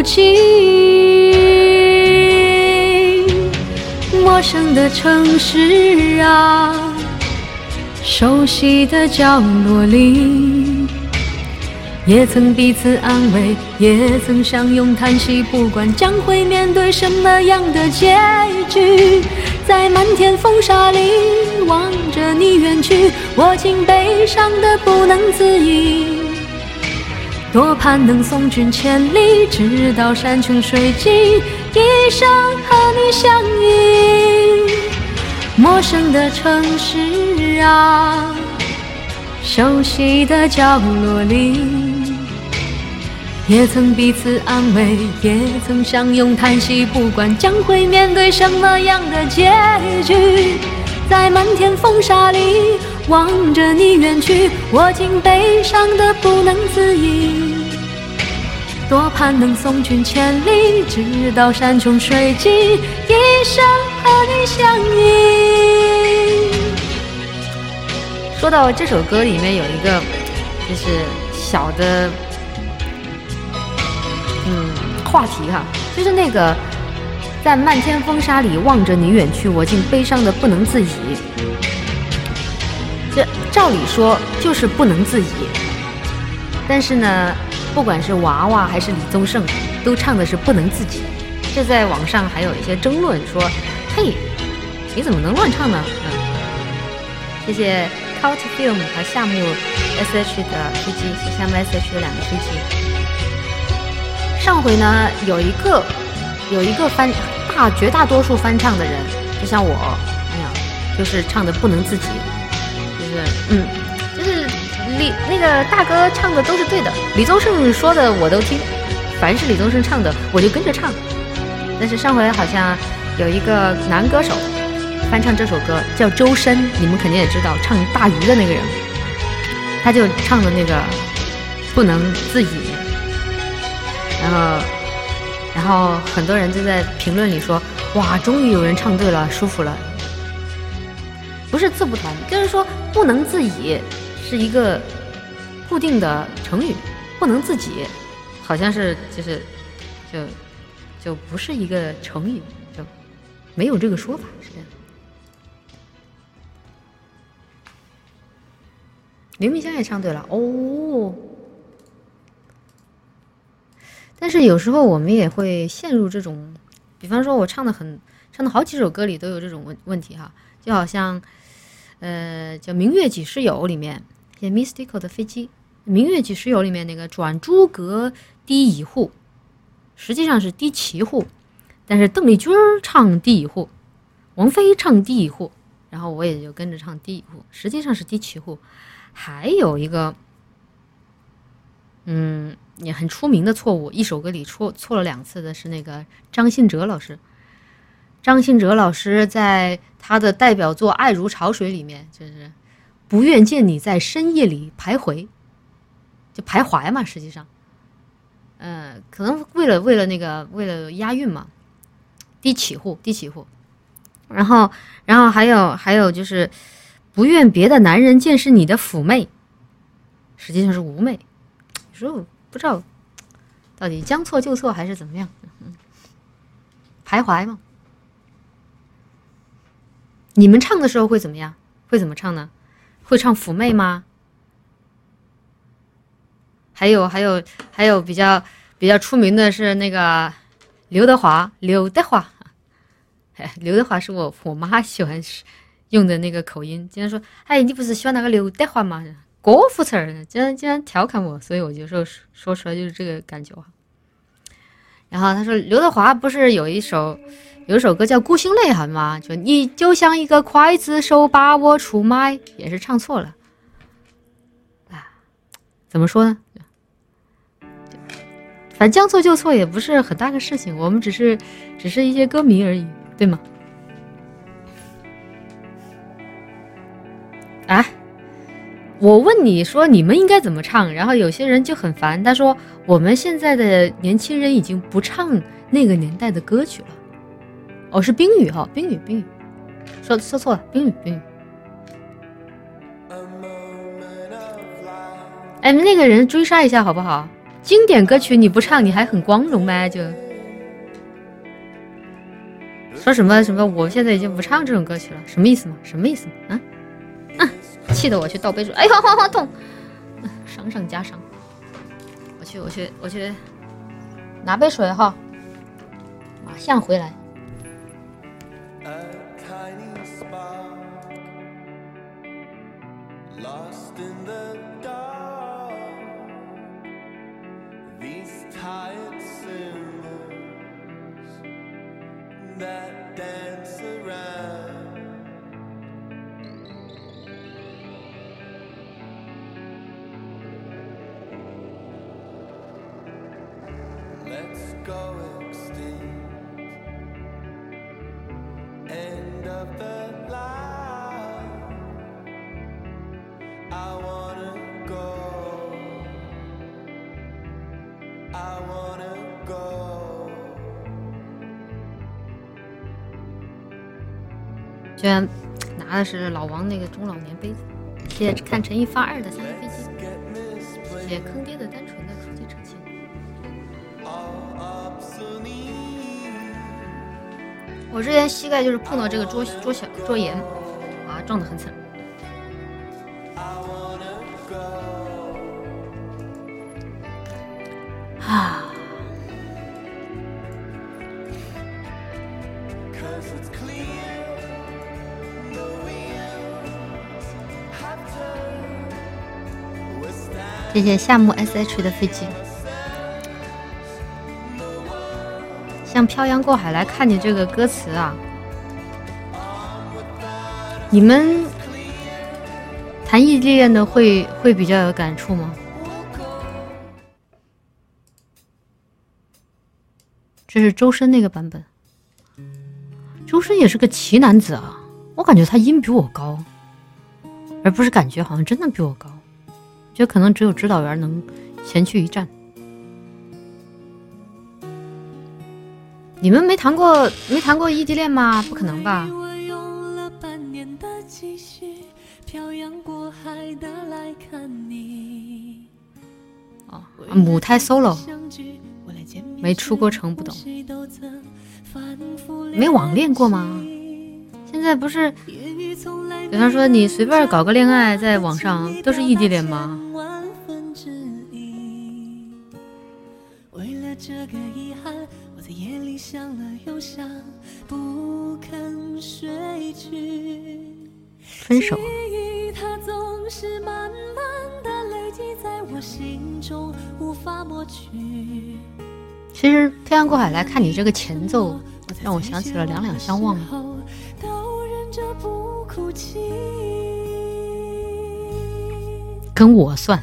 泣。陌生的城市啊，熟悉的角落里，也曾彼此安慰，也曾相拥叹息，不管将会面对什么样的结局。在漫天风沙里望着你远去，我竟悲伤得不能自已。多盼能送君千里，直到山穷水尽，一生和你相依。陌生的城市啊，熟悉的角落里，也曾彼此安慰，也曾相拥叹息，不管将会面对什么样的结局。在漫天风沙里望着你远去，我竟悲伤得不能自已。多盼能送君千里，直到山穷水尽，一生和你相依。 说到这首歌里面有一个就是小的嗯话题哈，就是那个在漫天风沙里望着你远去，我竟悲伤的不能自已。这照理说就是不能自已，但是呢，不管是娃娃还是李宗盛，都唱的是不能自己。这在网上还有一些争论说，嘿，你怎么能乱唱呢？嗯，谢谢 Cult Film 和夏目 S H 的飞机，是夏目 S H 的两个飞机。上回呢，有一个有一个翻大绝大多数翻唱的人，就像我那样，就是唱的不能自己，就是嗯，就是李那个大哥唱的都是对的，李宗盛说的我都听，凡是李宗盛唱的我就跟着唱。但是上回好像有一个男歌手翻唱这首歌，叫周深，你们肯定也知道，唱大鱼的那个人，他就唱的那个不能自已，然后然后很多人就在评论里说，哇，终于有人唱对了，舒服了。不是字不同，就是说不能自已是一个固定的成语，不能自己好像是就是就就不是一个成语，就没有这个说法，是这样。刘明香也唱对了哦，但是有时候我们也会陷入这种，比方说我唱的很唱的好几首歌里都有这种问问题哈，就好像呃叫《明月几时有》里面，写 Mystical 的飞机，《明月几时有》里面那个转朱阁低乙户，实际上是低旗户，但是邓丽君唱低乙户，王菲唱低乙户，然后我也就跟着唱低乙户，实际上是低旗户。还有一个嗯也很出名的错误，一首歌里错错了两次的是那个张信哲老师。张信哲老师在他的代表作《爱如潮水》里面，就是不愿见你在深夜里徘徊，就徘徊嘛，实际上呃可能为了为了那个为了押韵嘛，低起户低起户。然后然后还有还有就是不愿别的男人见识你的妩媚，实际上是妩媚。有时候不知道到底将错就错还是怎么样，嗯、徘徊嘛。你们唱的时候会怎么样？会怎么唱呢？会唱妩媚吗？还有还有还有比较比较出名的是那个刘德华，刘德华， 哎，刘德华是我我妈喜欢用的那个口音，经常说，哎，你不是喜欢那个刘德华吗？国服词儿，经常经常调侃我，所以我就说说出来就是这个感觉啊。然后他说，刘德华不是有一首有一首歌叫《孤星泪痕》吗？就你就像一个刽子手把我出卖，也是唱错了。啊，怎么说呢？反正将错就错也不是很大的事情，我们只是只是一些歌迷而已，对吗？啊，我问你说你们应该怎么唱，然后有些人就很烦，他说我们现在的年轻人已经不唱那个年代的歌曲了。哦，是冰雨哈，冰雨冰雨，说说错了，冰雨冰雨。哎，那个人追杀一下好不好？经典歌曲你不唱，你还很光荣吗？就说什么什么，我现在已经不唱这种歌曲了，什么意思吗？什么意思吗？啊啊！气得我去倒杯水，哎呦，好好痛，伤上加伤。我去，我去，我去拿杯水哈，马上回来。居然拿的是老王那个中老年杯子。谢谢看陈一发二的三飞机，谢谢坑爹的单纯的初级呈现。我之前膝盖就是碰到这个桌桌小桌沿，啊，撞得很惨。啊。谢谢夏目 S H 的飞机，像漂洋过海来看你这个歌词啊，你们谈异地恋的会会比较有感触吗？这是周深那个版本，周深也是个奇男子啊，我感觉他音比我高，而不是感觉，好像真的比我高。觉得可能只有指导员能前去一战。你们没谈过没谈过异地恋吗？不可能吧？哦，母胎 solo， 没出过城不懂。没网恋过吗？现在不是，比方说你随便搞个恋爱，在网上都是异地恋吗？这个遗憾，我在夜里想了又想，不肯睡去。分手。它总是慢慢的累积在我心中，无法抹去。其实漂洋过海来看你这个前奏，让我想起了两两相望。跟我算。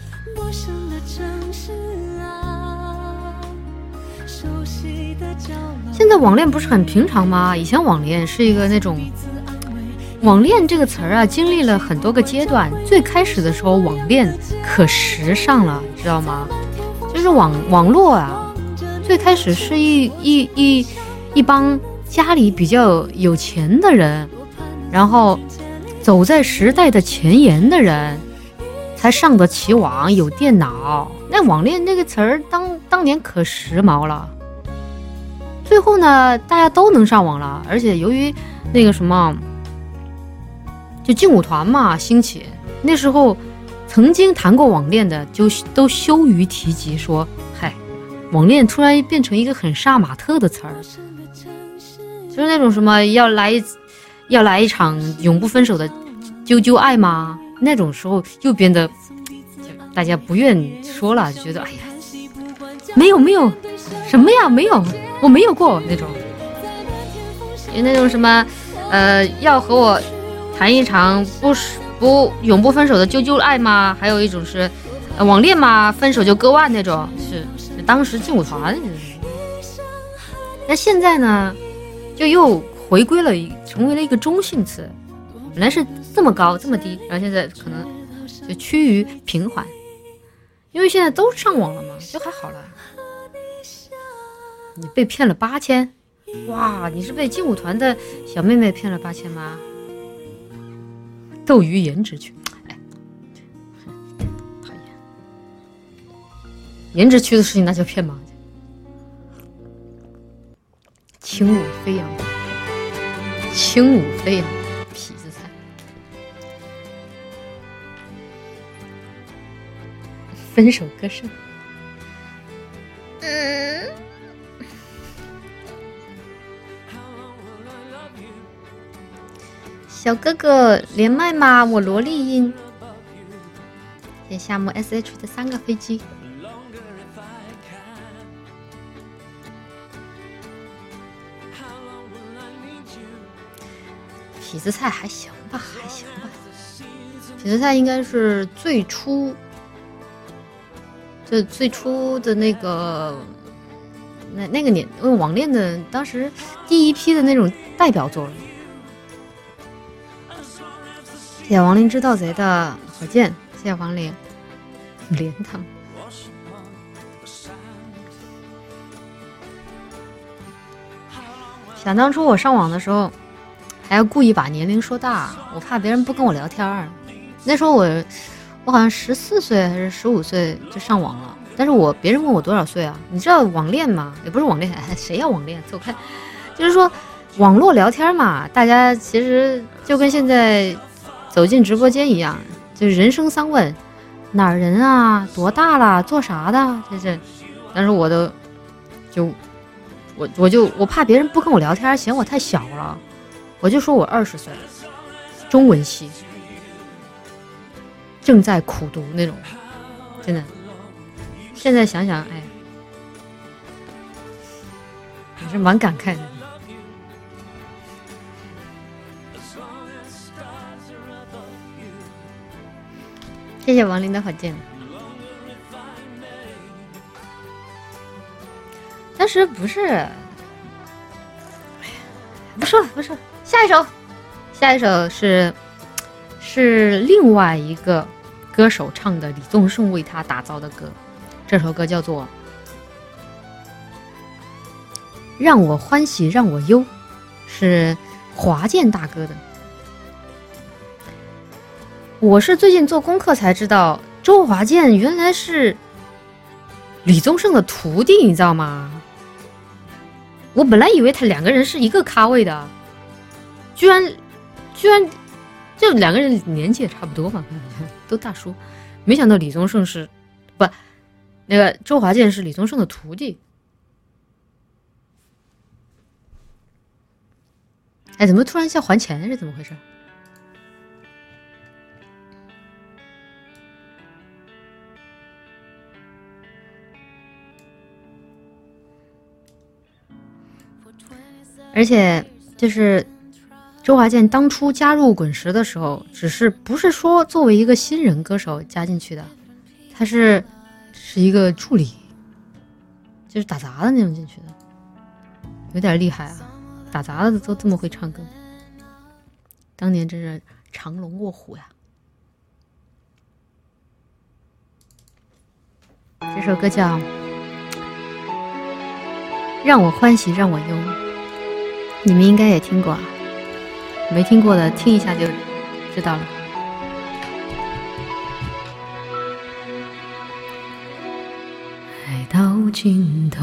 现在网恋不是很平常吗？以前网恋是一个那种，网恋这个词儿啊，经历了很多个阶段。最开始的时候，网恋可时尚了，知道吗？就是网网络啊，最开始是一一一一帮家里比较有钱的人，然后走在时代的前沿的人，才上得起网，有电脑。那网恋这个词儿当当年可时髦了。最后呢，大家都能上网了，而且由于那个什么，就劲舞团嘛兴起，那时候曾经谈过网恋的就都羞于提及，说嗨，网恋突然变成一个很杀马特的词儿。 就是那种什么要来要来一场永不分手的啾啾爱吗？那种时候又变得大家不愿说了，觉得哎呀，没有没有，什么呀没有，我没有过那种。有那种什么呃要和我谈一场不不永不分手的啾啾爱吗？还有一种是、呃、网恋吗？分手就割腕那种，是是当时劲舞团。那现在呢，就又回归了，成为了一个中性词。本来是这么高这么低，然后现在可能就趋于平缓，因为现在都上网了嘛，就还好了。你被骗了八千，哇！你是被劲舞团的小妹妹骗了八千吗？斗鱼颜值区，哎，讨厌，颜值区的事情那叫骗吗？轻舞飞扬，轻舞飞扬，痞子菜，分手歌声。嗯，小哥哥连麦吗？我萝莉音。谢谢夏目 S H 的三个飞机。痞子菜还行吧，还行吧。痞子菜应该是最初，就最初的那个，那那个年，因为网恋的当时第一批的那种代表作。谢谢亡灵知道贼的火箭，谢谢亡灵连他们。想当初我上网的时候，还要故意把年龄说大，我怕别人不跟我聊天儿。那时候我，我好像十四岁还是十五岁就上网了，但是我别人问我多少岁啊？你知道网恋吗？也不是网恋，哎，谁要网恋？走开！就是说网络聊天嘛，大家其实就跟现在走进直播间一样，就是人生三问：哪儿人啊？多大了？做啥的？这是。但是我的就我我就我怕别人不跟我聊天，嫌我太小了。我就说我二十岁，中文系，正在苦读那种，真的。现在想想，哎，还是蛮感慨的。谢谢王林的火箭。但是不是，不说了，不说了。下一首，下一首是是另外一个歌手唱的，李宗盛为他打造的歌。这首歌叫做《让我欢喜让我忧》，是华健大哥的。我是最近做功课才知道，周华健原来是李宗盛的徒弟，你知道吗？我本来以为他两个人是一个咖位的。居然，居然，这两个人年纪也差不多嘛，都大叔。没想到李宗盛是，不，那个周华健是李宗盛的徒弟。哎，怎么突然要还钱？是怎么回事？而且就是周华健当初加入滚石的时候，只是不是说作为一个新人歌手加进去的，他是是一个助理，就是打杂的那种进去的，有点厉害啊！打杂的都这么会唱歌，当年真是长龙卧虎呀！这首歌叫《让我欢喜让我忧》。你们应该也听过啊，没听过的听一下就知道了。 爱到尽头，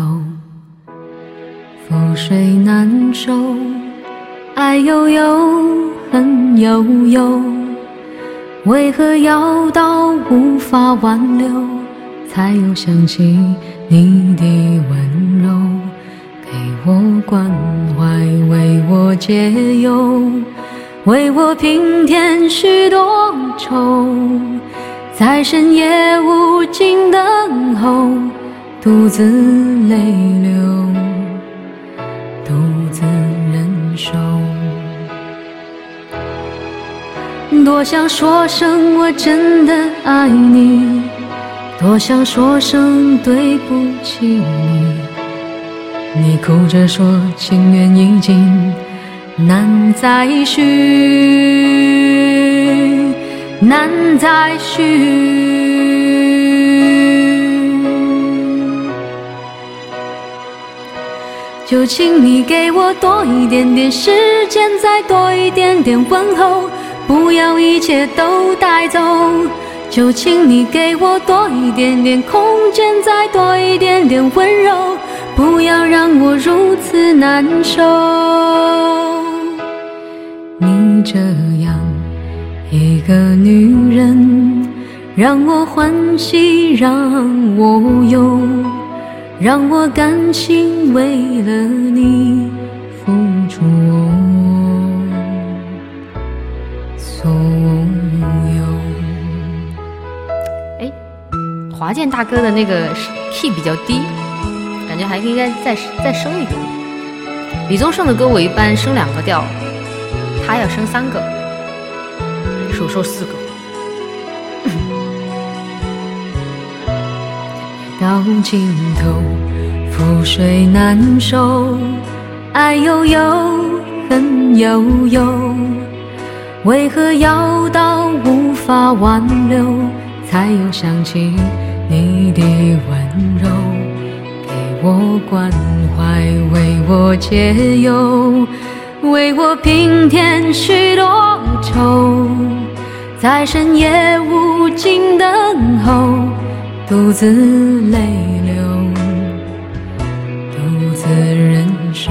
覆水难收，爱悠悠，恨悠悠，为何要到无法挽留，才又想起你的温柔？ 给我关怀，为我解忧，为我平添许多愁，在深夜无尽等候，独自泪流，独自忍受。多想说声我真的爱你，多想说声对不起你，你哭着说情缘已尽难再续，难再续。就请你给我多一点点时间，再多一点点问候，不要一切都带走。就请你给我多一点点空间，再多一点点温柔，不要让我如此难受。你这样一个女人，让我欢喜让我忧，让我甘心为了你付出我所有。 哎，华健大哥的那个 key 比较低，感觉还应该再再升一个。李宗盛的歌我一般升两个调，他要升三个，手收四个。 到尽头，覆水难收，爱悠悠，恨悠悠，为何要到无法挽留，才又想起你的温柔？给我关怀，为我解忧，为我平添许多愁，在深夜无尽等候，独自泪流，独自忍受。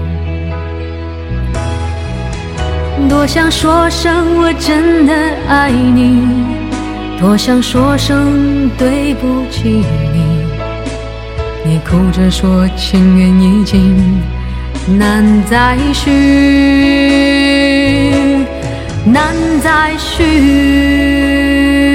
多想说声我真的爱你，多想说声对不起你，你哭着说情缘已尽难再续，难再续。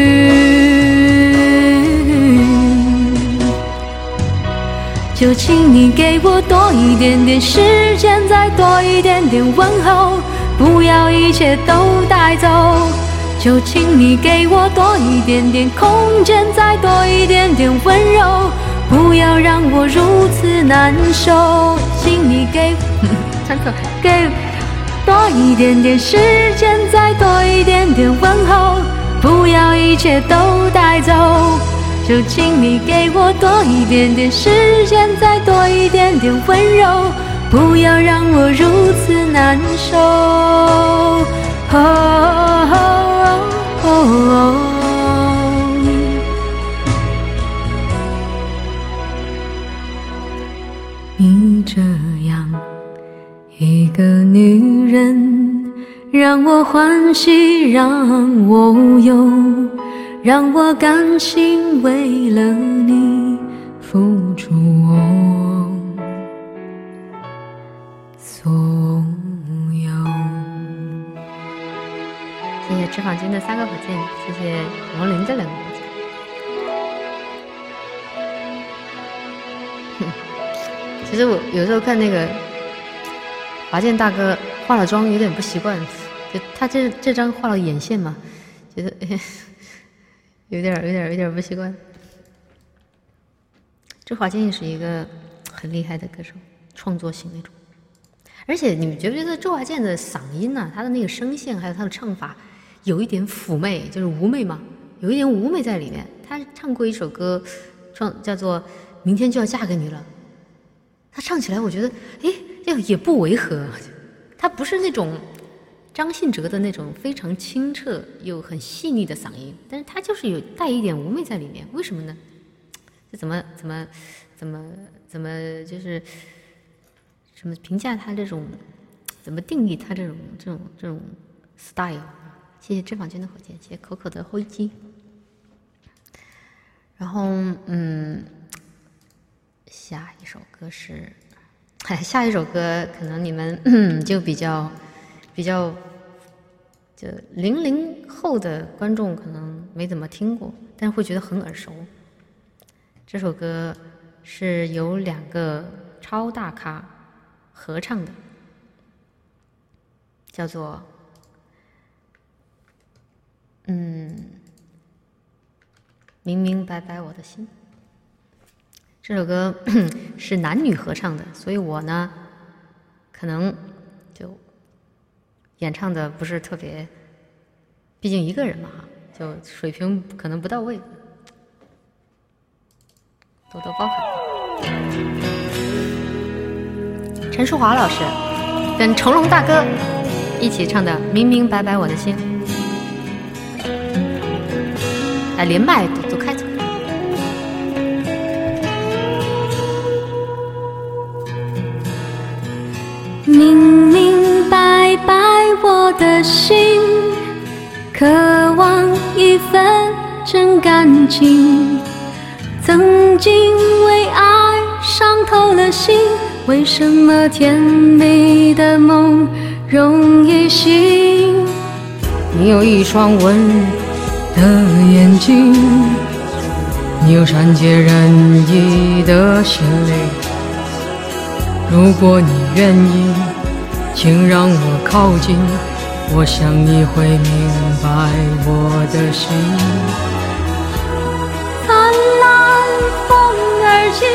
就请你给我多一点点时间，再多一点点问候，不要一切都带走。就请你给我多一点点空间，再多一点点温柔，不要让我如此难受。请你给唱错给多一点点时间，再多一点点问候，不要一切都带走。就请你给我多一点点时间，再多一点点温柔，不要让我如此难受。哦哦哦哦你这样一个女人，让我欢喜让我忧，让我甘心为了你付出我所有。 谢谢脂肪君的三个火箭，谢谢王林的两个火箭。其实我有时候看那个华健大哥化了妆有点不习惯，就他这这张画了眼线嘛，觉得有点有点有点不习惯。周华健也是一个很厉害的歌手，创作型那种。而且你们觉不觉得周华健的嗓音啊，他的那个声线还有他的唱法有一点妩媚，就是妩媚嘛，有一点妩媚在里面。他唱过一首歌，创叫做《明天就要嫁给你了》，他唱起来我觉得哎也不违和，他不是那种张信哲的那种非常清澈又很细腻的嗓音，但是他就是有带一点妩媚在里面，为什么呢？这怎么怎么怎么怎么就是怎么评价他这种，怎么定义他这种这种这种 style？ 谢谢脂肪君的火箭，谢谢口口的灰鸡。然后嗯，下一首歌是哎，下一首歌可能你们、嗯、就比较比较，就零零后的观众可能没怎么听过，但是会觉得很耳熟。这首歌是由两个超大咖合唱的，叫做嗯，明明白白我的心。这首歌是男女合唱的，所以我呢，可能就演唱的不是特别，毕竟一个人嘛，就水平可能不到位，多多包涵。陈淑华老师跟成龙大哥一起唱的《明明白白我的心》，哎，连麦都都开走。 明明白白我的心，渴望一份真感情。曾经为爱伤透了心，为什么甜蜜的梦容易醒？ 你有一双温的眼睛，你有善解人意的心灵。如果你愿意，请让我靠近，我想你会明白我的心。灿烂风儿轻，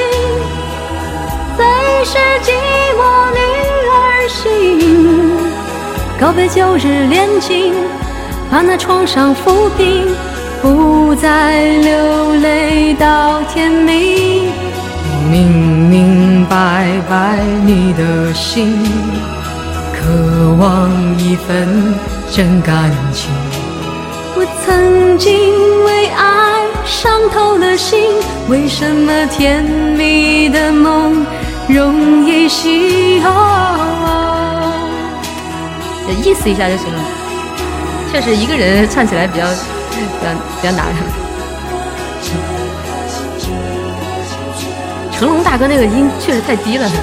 最是寂寞女儿心。告别旧日恋情，把那创伤抚平，不再流泪到天明。明明白白你的心，渴望一份真感情。我曾经为爱伤透了心，为什么甜蜜的梦容易醒？ 意思一下就行了，确实一个人唱起来比较比较比较难。成龙大哥那个音确实太低了。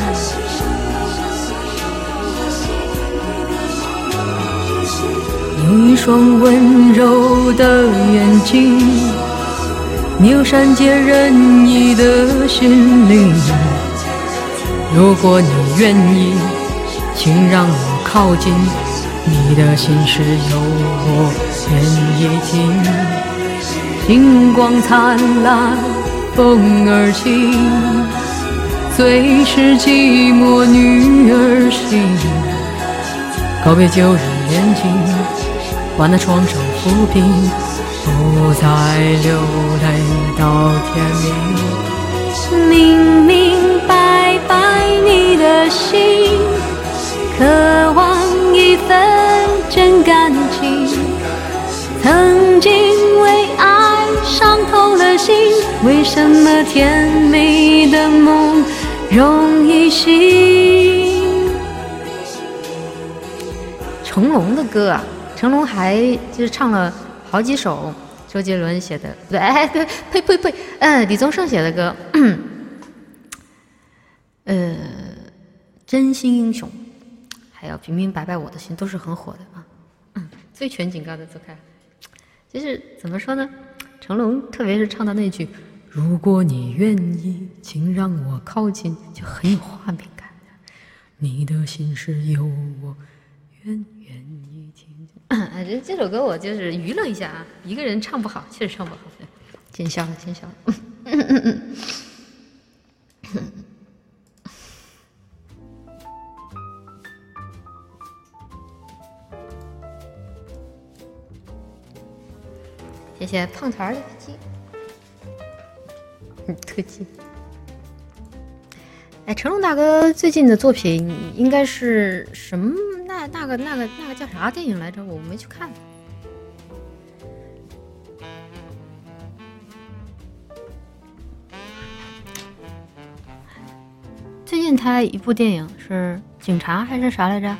有一双温柔的眼睛，你有善解人意的心灵。如果你愿意，请让我靠近，你的心事有我愿意听。星光灿烂风儿轻，最是寂寞女儿心。告别旧日恋情，把那创伤抚平，不再流泪到天明。明明白白你的心，渴望一份真感情。曾经为爱伤透了心，为什么甜蜜的梦容易醒？ 成龙的歌啊，成龙还就是唱了好几首周杰伦写的，不对，哎，对，呸呸呸，嗯，李宗盛写的歌，呃，真心英雄，还有明明白白我的心，都是很火的啊。嗯，醉拳警告的走开。就是怎么说呢？成龙特别是唱到那句“如果你愿意，请让我靠近”，就很有画面感的。你的心事有我愿愿意听。啊，这这首歌我就是娱乐一下啊，一个人唱不好，确实唱不好。见笑了，见笑了。嗯嗯嗯谢谢胖团的特技，嗯，特技。哎，成龙大哥最近的作品应该是什么？那那个那个那个叫啥电影来着？我没去看。最近他一部电影是警察还是啥来着？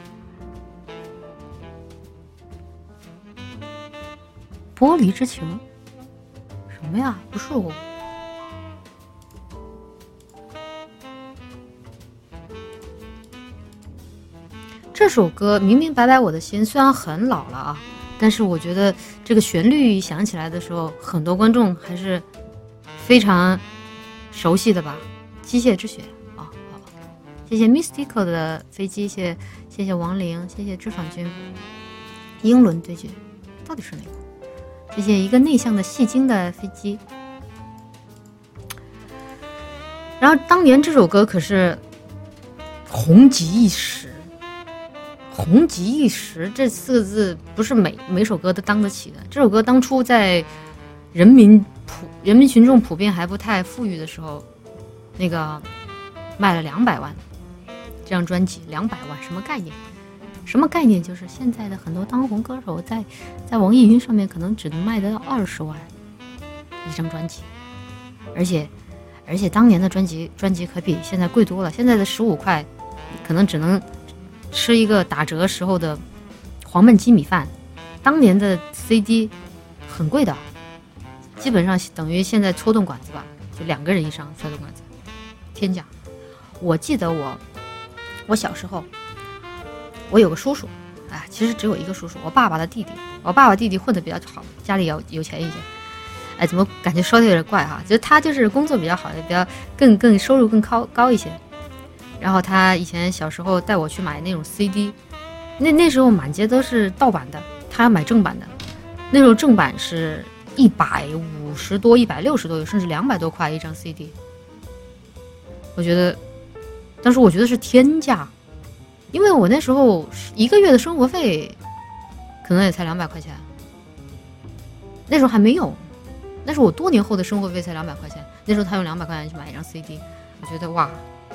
玻璃之情，什么呀？不是我。 这首歌明明白白我的心虽然很老了啊，但是我觉得这个旋律响起来的时候，很多观众还是非常熟悉的吧。机械之血啊，好，谢谢 Mystical 的飞机，谢谢谢谢王玲，谢谢脂肪君。英伦对决到底是哪个？谢谢一个内向的戏精的飞机。然后当年这首歌可是红极一时，红极一时这四个字不是每每首歌都当得起的。这首歌当初在人民普人民群众普遍还不太富裕的时候，那个卖了两百万，这张专辑两百万什么概念？什么概念？就是现在的很多当红歌手在在网易云上面可能只能卖得到二十万一张专辑，而且而且当年的专辑专辑可比现在贵多了。现在的十五块，可能只能吃一个打折时候的黄焖鸡米饭。当年的 C D 很贵的，基本上等于现在戳动管子吧，就两个人以上戳动管子，天价。我记得我我小时候。我有个叔叔，哎，其实只有一个叔叔，我爸爸的弟弟。我爸爸弟弟混得比较好，家里有有钱一些。哎，怎么感觉说的有点怪哈？就是他就是工作比较好，也比较更更收入更高高一些。然后他以前小时候带我去买那种 C D， 那那时候满街都是盗版的，他要买正版的。那时候正版是一百五十多、一百六十多，甚至两百多块一张 C D。我觉得，当时我觉得是天价。因为我那时候一个月的生活费可能也才两百块钱，那时候还没有，那是我多年后的生活费才两百块钱。那时候他用两百块钱去买一张 C D， 我觉得哇，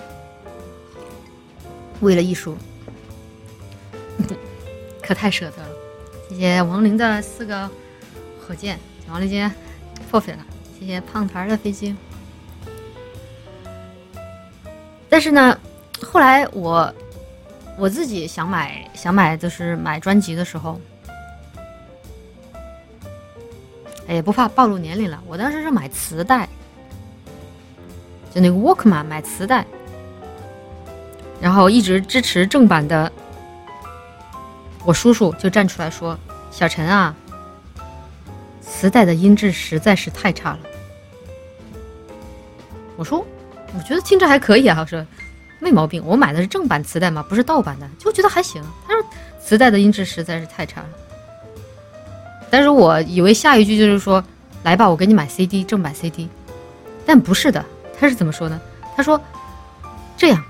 为了艺术可太舍得了。谢谢王林的四个火箭，王林今天破费了。谢谢胖团的飞机。但是呢，后来我我自己想买想买就是买专辑的时候，哎，也不怕暴露年龄了。我当时是买磁带，就那个 Walkman 买磁带，然后一直支持正版的。我叔叔就站出来说：“小陈啊，磁带的音质实在是太差了。”我说：“我觉得听着还可以啊。”我说：“没毛病，我买的是正版磁带嘛，不是盗版的，就觉得还行。”他说：“磁带的音质实在是太差了。”但是我以为下一句就是说：“来吧，我给你买 C D， 正版 C D。”但不是的，他是怎么说呢？他说：“这样，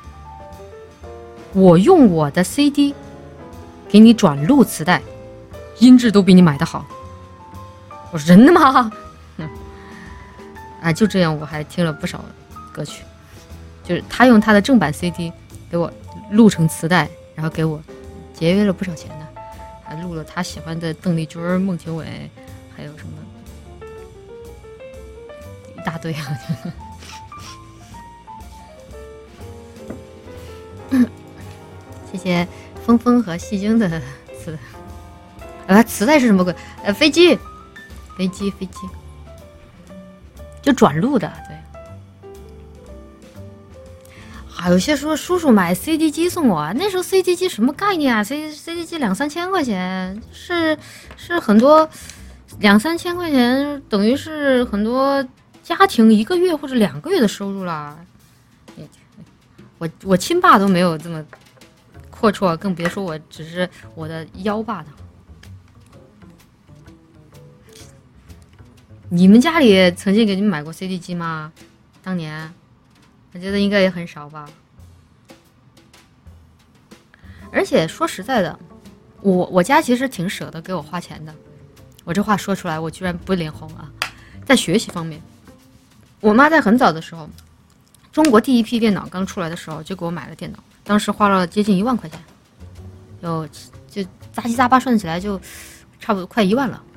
我用我的 C D 给你转录磁带，音质都比你买的好。”我说：“真的吗？”嗯，啊，就这样，我还听了不少歌曲。就是他用他的正版 C D 给我录成磁带，然后给我节约了不少钱呢。还录了他喜欢的邓丽君、孟庭苇，还有什么一大堆啊。谢谢峰峰和细晶的磁带。啊，磁带是什么鬼？呃，飞机，飞机，飞机，就转录的，对。还有些说叔叔买 C D 机送我，那时候 C D 机什么概念啊 ？C C D 机两三千块钱，是是很多两三千块钱，等于是很多家庭一个月或者两个月的收入啦。我我亲爸都没有这么阔绰，更别说我只是我的幺爸呢。你们家里曾经给你们买过 C D 机吗？当年？我觉得应该也很少吧。而且说实在的，我我家其实挺舍得给我花钱的。我这话说出来，我居然不脸红啊！在学习方面，我妈在很早的时候，中国第一批电脑刚出来的时候就给我买了电脑，当时花了接近一万块钱，有就杂七杂八算起来就差不多快一万了。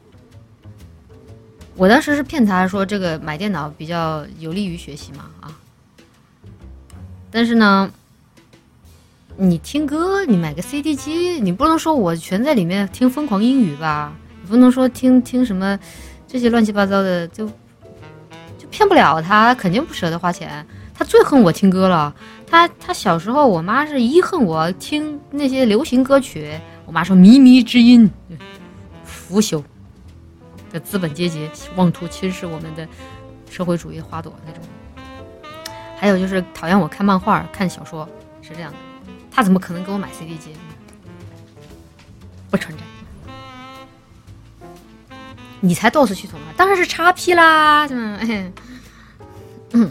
我当时是骗她说这个买电脑比较有利于学习嘛啊。但是呢，你听歌，你买个 C D 机，你不能说我全在里面听疯狂英语吧？你不能说听听什么这些乱七八糟的，就就骗不了他，肯定不舍得花钱。他最恨我听歌了， 他他小时候，我妈是一恨我听那些流行歌曲，我妈说靡靡之音，腐朽的资本阶级妄图侵蚀我们的社会主义花朵那种。还有就是讨厌我看漫画、看小说，是这样的。他怎么可能给我买 C D 机？不存在。你才 D O S 系统啊？当然是 X P 啦，嗯嗯。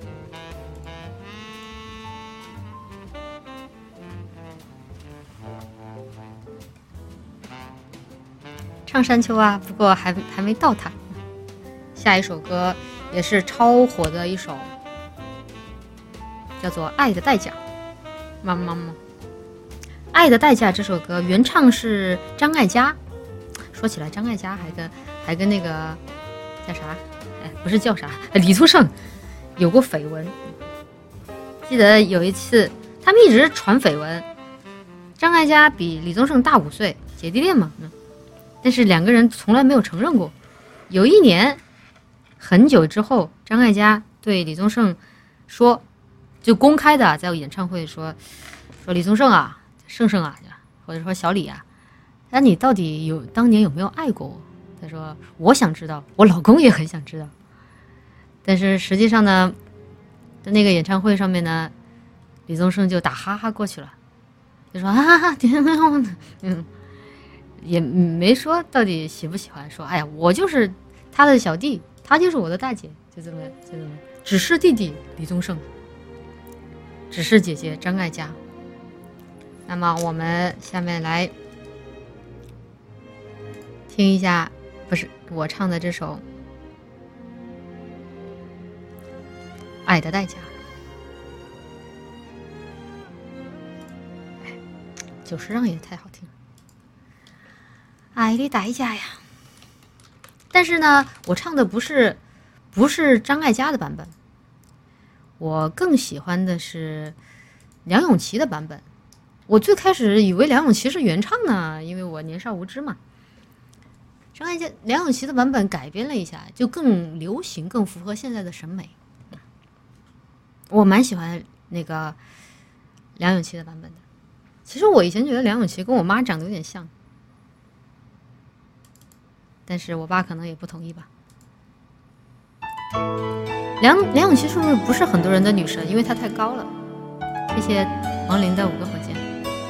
唱山丘啊，不过还还没到它。下一首歌也是超火的一首，叫做《爱的代价》。妈妈妈，《爱的代价》这首歌原唱是张艾嘉。说起来，张艾嘉还跟还跟那个叫啥？哎，不是叫啥？李宗盛有过绯闻。记得有一次，他们一直传绯闻，张艾嘉比李宗盛大五岁，姐弟恋嘛。嗯但是两个人从来没有承认过。有一年，很久之后，张艾嘉对李宗盛说，就公开的在演唱会说，说李宗盛啊，盛盛啊，或者说小李啊，那你到底有当年有没有爱过我？他说我想知道，我老公也很想知道。但是实际上呢，在那个演唱会上面呢，李宗盛就打哈哈过去了，就说哈哈，嗯。也没说到底喜不喜欢，说哎呀，我就是他的小弟，他就是我的大姐，就这么就这么，只是弟弟李宗盛，只是姐姐张艾嘉。那么我们下面来听一下，不是我唱的这首《爱的代价》。久石让也太好听了。爱的代价呀！但是呢，我唱的不是不是张艾嘉的版本，我更喜欢的是梁咏琪的版本。我最开始以为梁咏琪是原唱呢，因为我年少无知嘛。张艾嘉梁咏琪的版本改编了一下，就更流行，更符合现在的审美。我蛮喜欢那个梁咏琪的版本的。其实我以前觉得梁咏琪跟我妈长得有点像。但是我爸可能也不同意吧。梁梁咏琪是不是不是很多人的女神？因为她太高了。谢谢王林的五个火箭。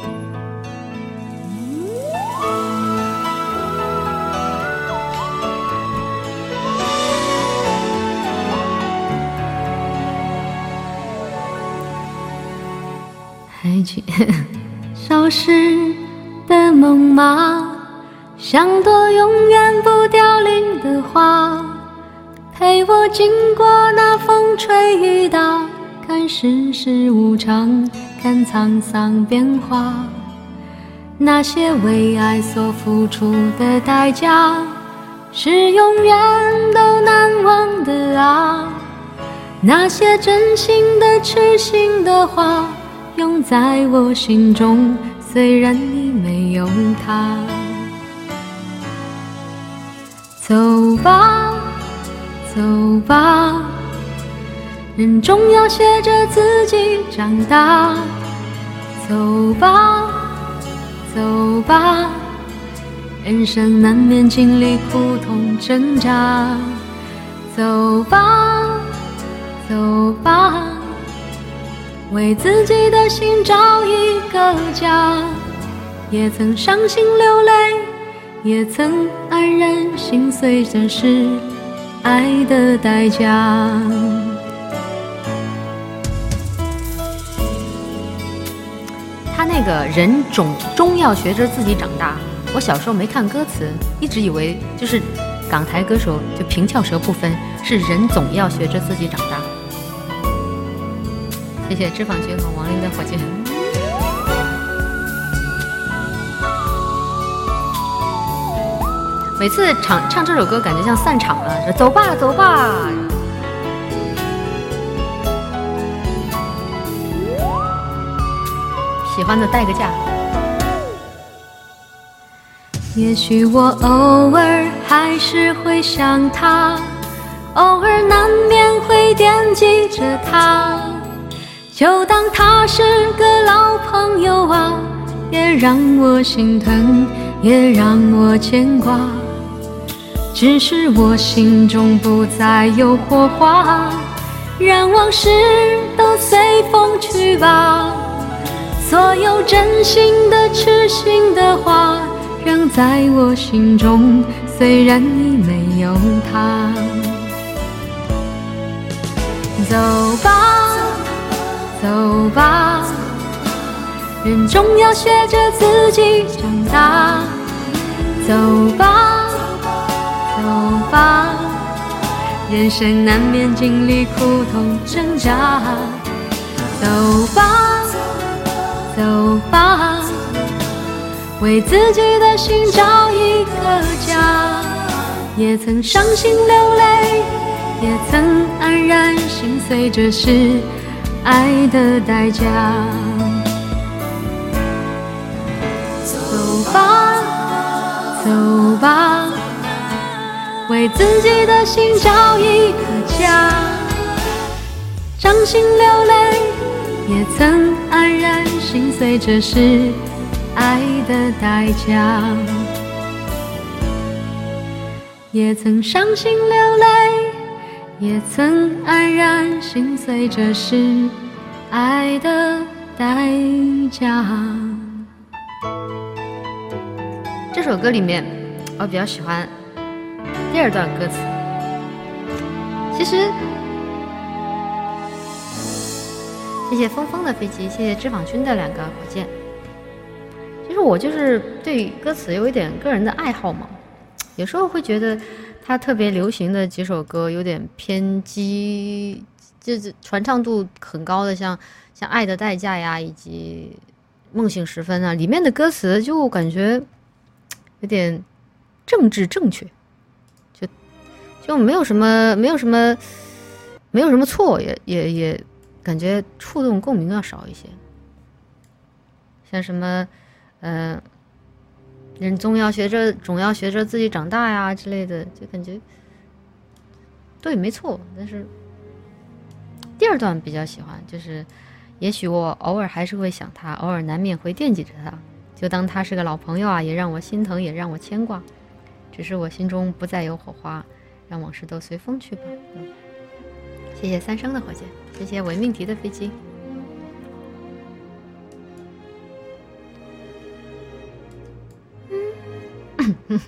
还记得消失的梦吗？像朵永远不凋零的花，陪我经过那风吹雨打，看世事无常，看沧桑变化。那些为爱所付出的代价，是永远都难忘的啊。那些真心的痴心的话，永在我心中，虽然你没有他。走吧，走吧，人终要学着自己长大。走吧，走吧，人生难免经历苦痛挣扎。走吧，走吧，为自己的心找一个家。也曾伤心流泪，也曾黯然心碎，这是爱的代价。 他那个人总终要学着自己长大，我小时候没看歌词，一直以为就是港台歌手就平翘舌不分，是人总要学着自己长大。谢谢脂肪君和王林的火箭。每次唱唱这首歌，感觉像散场了，说走吧走吧。喜欢的带个价。 也许我偶尔还是会想他，偶尔难免会惦记着他。 就当他是个老朋友啊，也让我心疼，也让我牵挂。只是我心中不再有火花，让往事都随风去吧。所有真心的痴心的话，仍在我心中，虽然你没有他。走吧走吧，人终要学着自己长大。走吧走吧，人生难免经历苦痛挣扎。走吧走吧，为自己的心找一个家。也曾伤心流泪，也曾黯然心碎，这是爱的代价。走吧走吧，为自己的心找一个家。伤心流泪，也曾黯然心碎，这是爱的代价。也曾伤心流泪，也曾黯然心碎，这是爱的代价。 这首歌里面我比较喜欢第二段歌词。其实谢谢峰峰的飞机，谢谢脂肪君的两个火箭。其实我就是对歌词有一点个人的爱好嘛，有时候会觉得它特别流行的几首歌有点偏激，就是传唱度很高的，像像《爱的代价》呀，以及《梦醒时分》啊，里面的歌词就感觉有点政治正确，就就没有什么没有什么没有什么错，也也也感觉触动共鸣要少一些。像什么嗯、呃，人总要学着总要学着自己长大呀之类的，就感觉对没错。但是第二段比较喜欢，就是也许我偶尔还是会想他，偶尔难免会惦记着他，就当他是个老朋友啊，也让我心疼，也让我牵挂。只是我心中不再有火花，让往事都随风去吧。嗯，谢谢三生的火箭，谢谢伪命题的飞机。嗯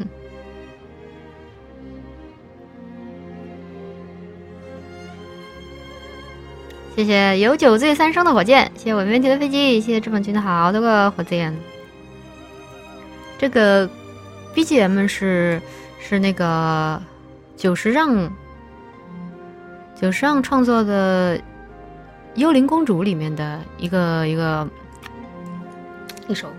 谢谢有酒醉三生的火箭，谢谢伪命题的飞机，谢谢脂肪君的好多个火箭。这个 B G M 是是那个久石让久石让创作的《幽灵公主》里面的一个一个一首。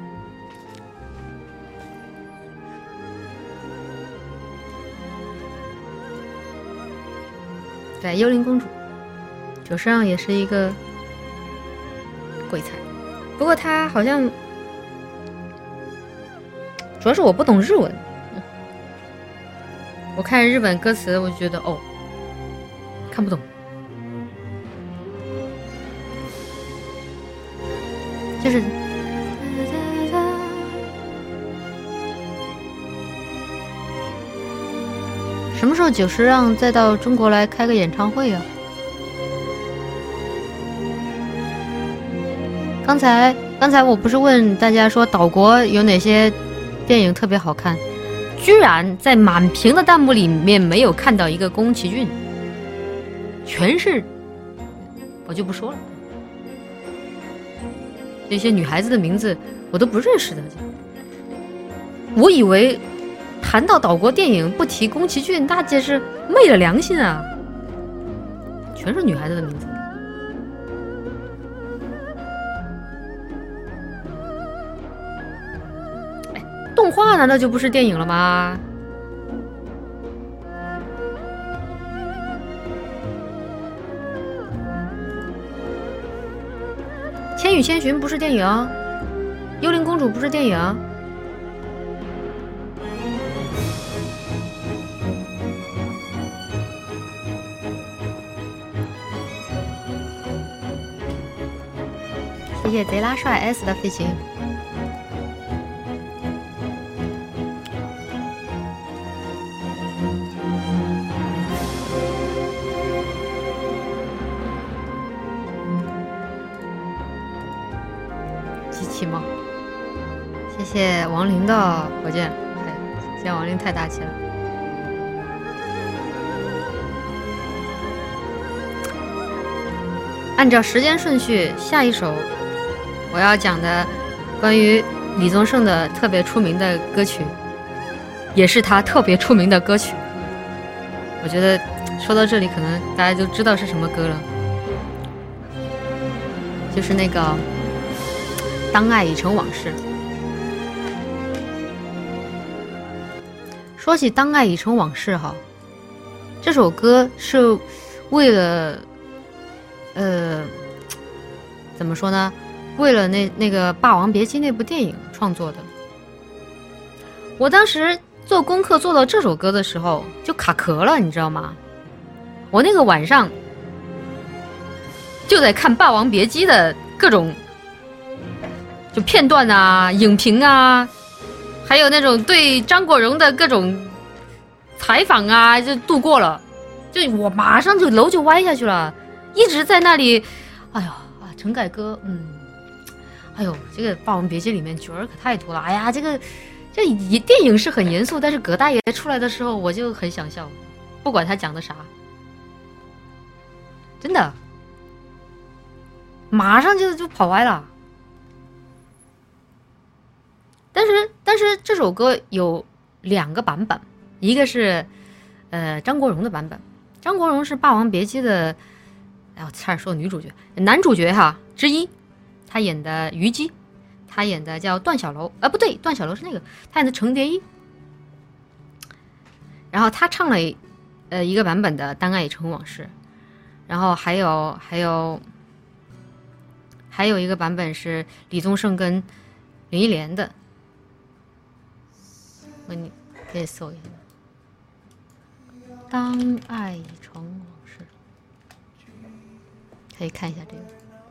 对，《幽灵公主》，久石让也是一个鬼才，不过他好像。主要是我不懂日文，我看日本歌词我就觉得哦，看不懂。就是什么时候久石让再到中国来开个演唱会啊？刚才刚才我不是问大家说岛国有哪些电影特别好看，居然在满屏的弹幕里面没有看到一个宫崎骏，全是我就不说了，这些女孩子的名字我都不认识的。我以为谈到岛国电影不提宫崎骏，大姐是昧了良心啊，全是女孩子的名字。动画难道就不是电影了吗？千与千寻不是电影，幽灵公主不是电影。 谢贼拉帅 S 的飞行。机器猫，谢谢亡灵的火箭，对，谢谢亡灵太大气了。按照时间顺序，下一首我要讲的关于李宗盛的特别出名的歌曲，也是他特别出名的歌曲。我觉得说到这里，可能大家就知道是什么歌了，就是那个《当爱已成往事》。说起《当爱已成往事》哈，这首歌是为了。呃，怎么说呢？为了那那个《霸王别姬》那部电影创作的。我当时做功课做到这首歌的时候就卡壳了，你知道吗？我那个晚上就在看《霸王别姬》的各种就片段啊、影评啊，还有那种对张国荣的各种采访啊，就度过了。就我马上就楼就歪下去了。一直在那里，哎呦啊，陈凯歌，嗯，哎呦，这个《霸王别姬》里面角儿可太多了，哎呀，这个这电影是很严肃，但是葛大爷出来的时候，我就很想笑，不管他讲的啥，真的，马上就就跑歪了。但是但是这首歌有两个版本，一个是呃张国荣的版本，张国荣是《霸王别姬》的。哎，我差点说女主角，男主角哈之一，他演的虞姬，他演的叫段小楼，啊不对，段小楼是那个，他演的程蝶衣。然后他唱了呃一个版本的《当爱已成往事》，然后还有还有还有一个版本是李宗盛跟林忆莲的，我你可以搜一下，《当爱已成往事》。可以看一下这个。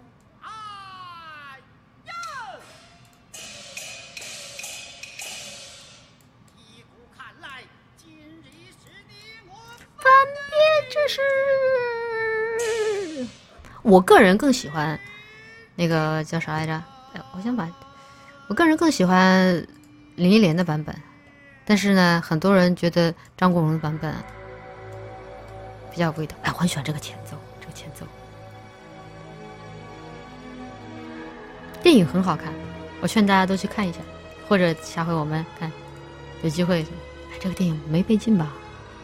分别之时，我个人更喜欢那个叫啥来着？哎，我想把，我个人更喜欢林忆莲的版本，但是呢，很多人觉得张国荣的版本比较有味道。哎，我很喜欢这个前奏，这个前奏。电影很好看，我劝大家都去看一下，或者下回我们看，有机会。哎，这个电影没被禁吧？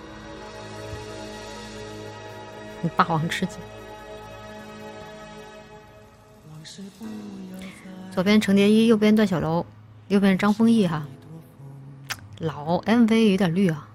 霸王吃鸡。左边程蝶衣，右边段小楼，右边是张丰毅哈。老 M V 有点绿啊。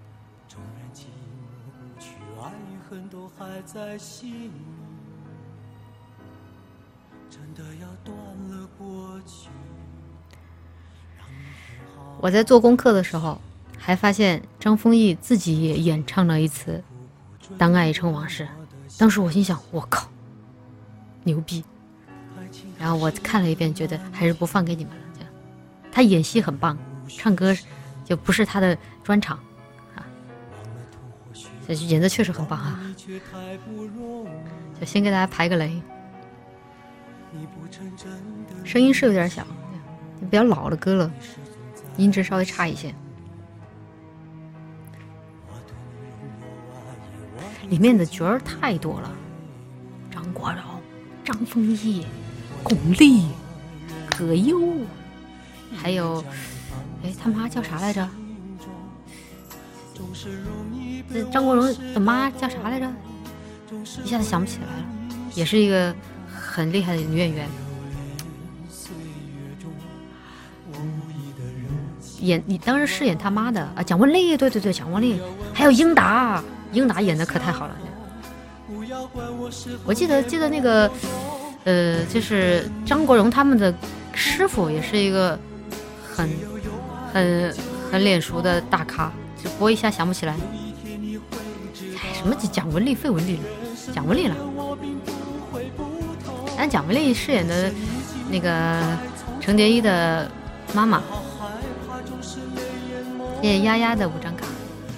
我在做功课的时候，还发现张丰毅自己也演唱了一次《当爱已成往事》，当时我心想，我靠，牛逼！然后我看了一遍，觉得还是不放给你们了。这样，他演戏很棒，唱歌就不是他的专长啊，这演的确实很棒啊。就先给大家排个雷，声音是有点小，比较老的歌了。音质稍微差一些，里面的角儿太多了，张国荣、张丰毅、巩俐、葛优，还有，哎，他妈叫啥来着？这张国荣的妈叫啥来着？一下子想不起来了，也是一个很厉害的女演员。演你当时饰演他妈的啊，蒋雯丽，对对对，蒋雯丽，还有英达，英达演的可太好了。我记得记得那个，呃，就是张国荣他们的师傅也是一个很很很脸熟的大咖，只不过一下想不起来。哎，什么蒋雯丽、费雯丽了，蒋雯丽了。但蒋雯丽饰演的那个程蝶衣的妈妈，谢谢丫丫的五张卡。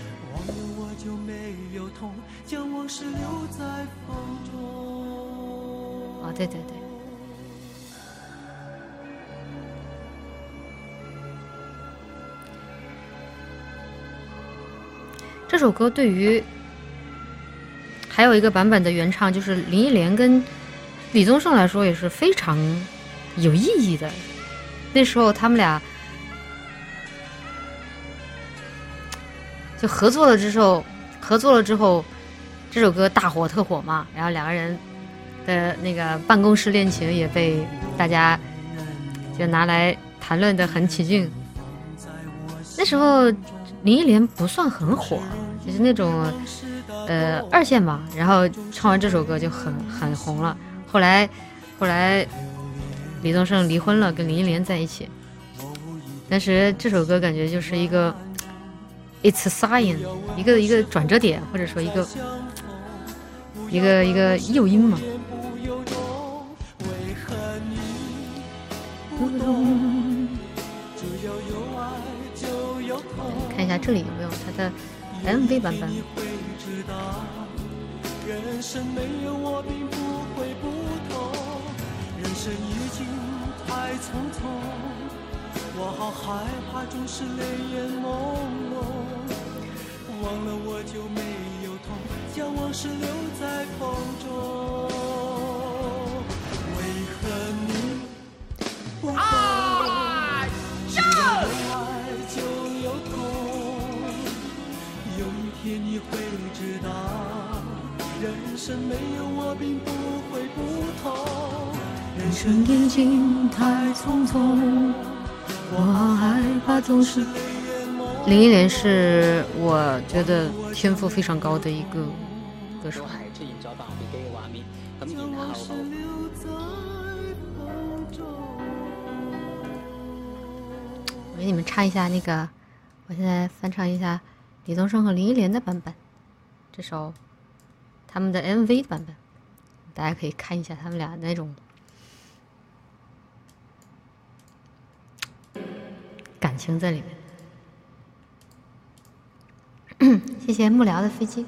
哦，对对对。这首歌对于还有一个版本的原唱，就是林忆莲跟李宗盛来说也是非常有意义的。那时候他们俩就合作了之后，合作了之后，这首歌大火特火嘛，然后两个人的那个办公室恋情也被大家就拿来谈论的很起劲。那时候林忆莲不算很火，就是那种呃二线吧，然后唱完这首歌就很很红了。后来后来李宗盛离婚了，跟林忆莲在一起。但是这首歌感觉就是一个 It's a sign， 一个一个转折点，或者说一个一个一个诱因嘛。看一下这里有没有它的 M V 版本。人生没有我并不会不同，人生已经太匆匆，我好害怕总是泪眼朦胧，忘了我就没有痛，将往事留在风中，为何你不懂，只要有爱就有痛，有一天你会知道，人生没有我并不会不同，人生已经太匆匆，我好害怕总是。林忆莲是我觉得天赋非常高的一个歌手。我给你们插一下那个，我现在翻唱一下李宗盛和林忆莲的版本，这首他们的 M V 版本，大家可以看一下他们俩那种感情在里面。谢谢幕僚的飞机。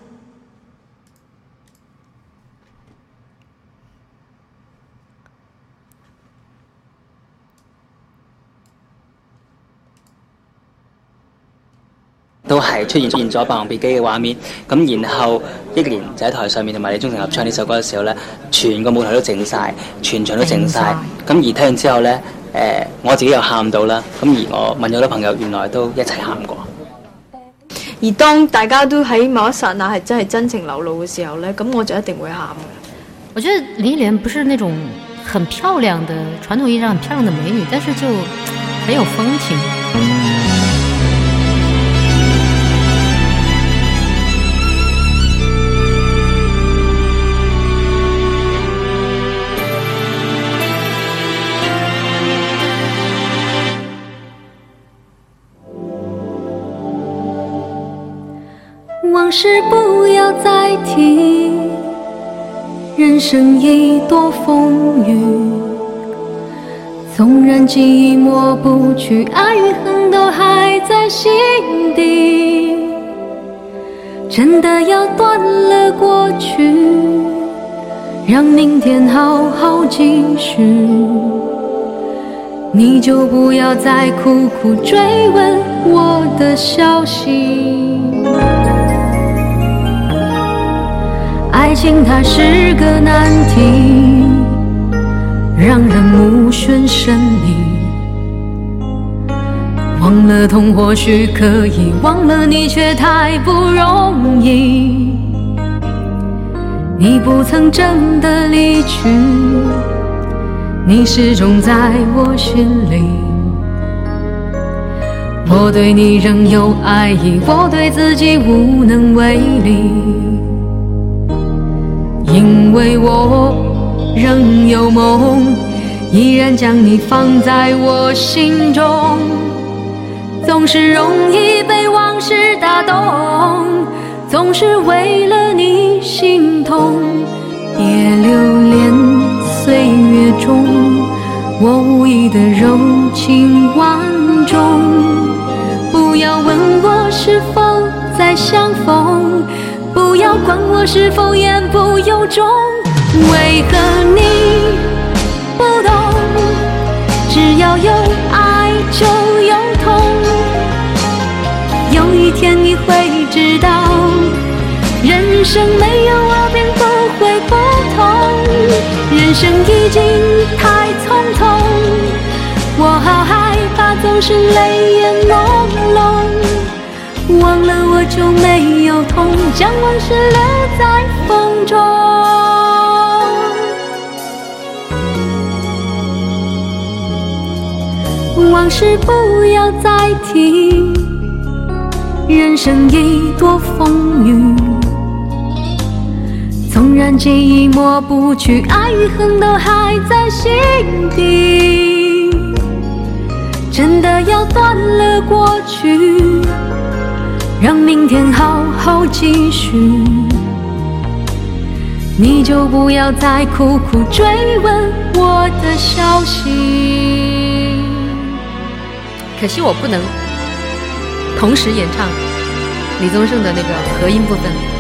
都係出現出現咗《霸王別姬》嘅畫面，咁然後憶蓮就喺台上面同埋李宗盛合唱呢首歌嘅時候咧，全個舞台都靜晒，全場都靜晒。咁而聽完之後咧，誒、呃、我自己又喊到啦，咁而我問咗好多朋友，原來都一齊喊過。 而當大家都喺某一剎那係真係真情流露嘅時候咧，咁我就一定會喊嘅。 我覺得林憶蓮不是那種很漂亮的傳統意義上很漂亮的美女，但是就很有風情。 往事不要再提，人生已多风雨，纵然记忆抹不去，爱与恨都还在心底。真的要断了过去，让明天好好继续，你就不要再苦苦追问我的消息。爱情它是个难题，让人目眩神迷。忘了痛或许可以，忘了你却太不容易。你不曾真的离去，你始终在我心里。我对你仍有爱意，我对自己无能为力。因为我仍有梦，依然将你放在我心中，总是容易被往事打动，总是为了你心痛。别留恋岁月中我无意的柔情万种，不要问我是否再相逢，不要管我是否言不由衷。为何你不懂？只要有爱就有痛，有一天你会知道，人生没有我便不会不同，人生已经太匆匆，我好害怕总是泪眼朦胧，忘了我就没有痛，将往事留在风中。往事不要再提，人生已多风雨，纵然记忆抹不去，爱与恨都还在心底。真的要断了过去，让明天好好继续，你就不要再苦苦追问我的消息。 可惜我不能同时演唱李宗盛的那个和音部分。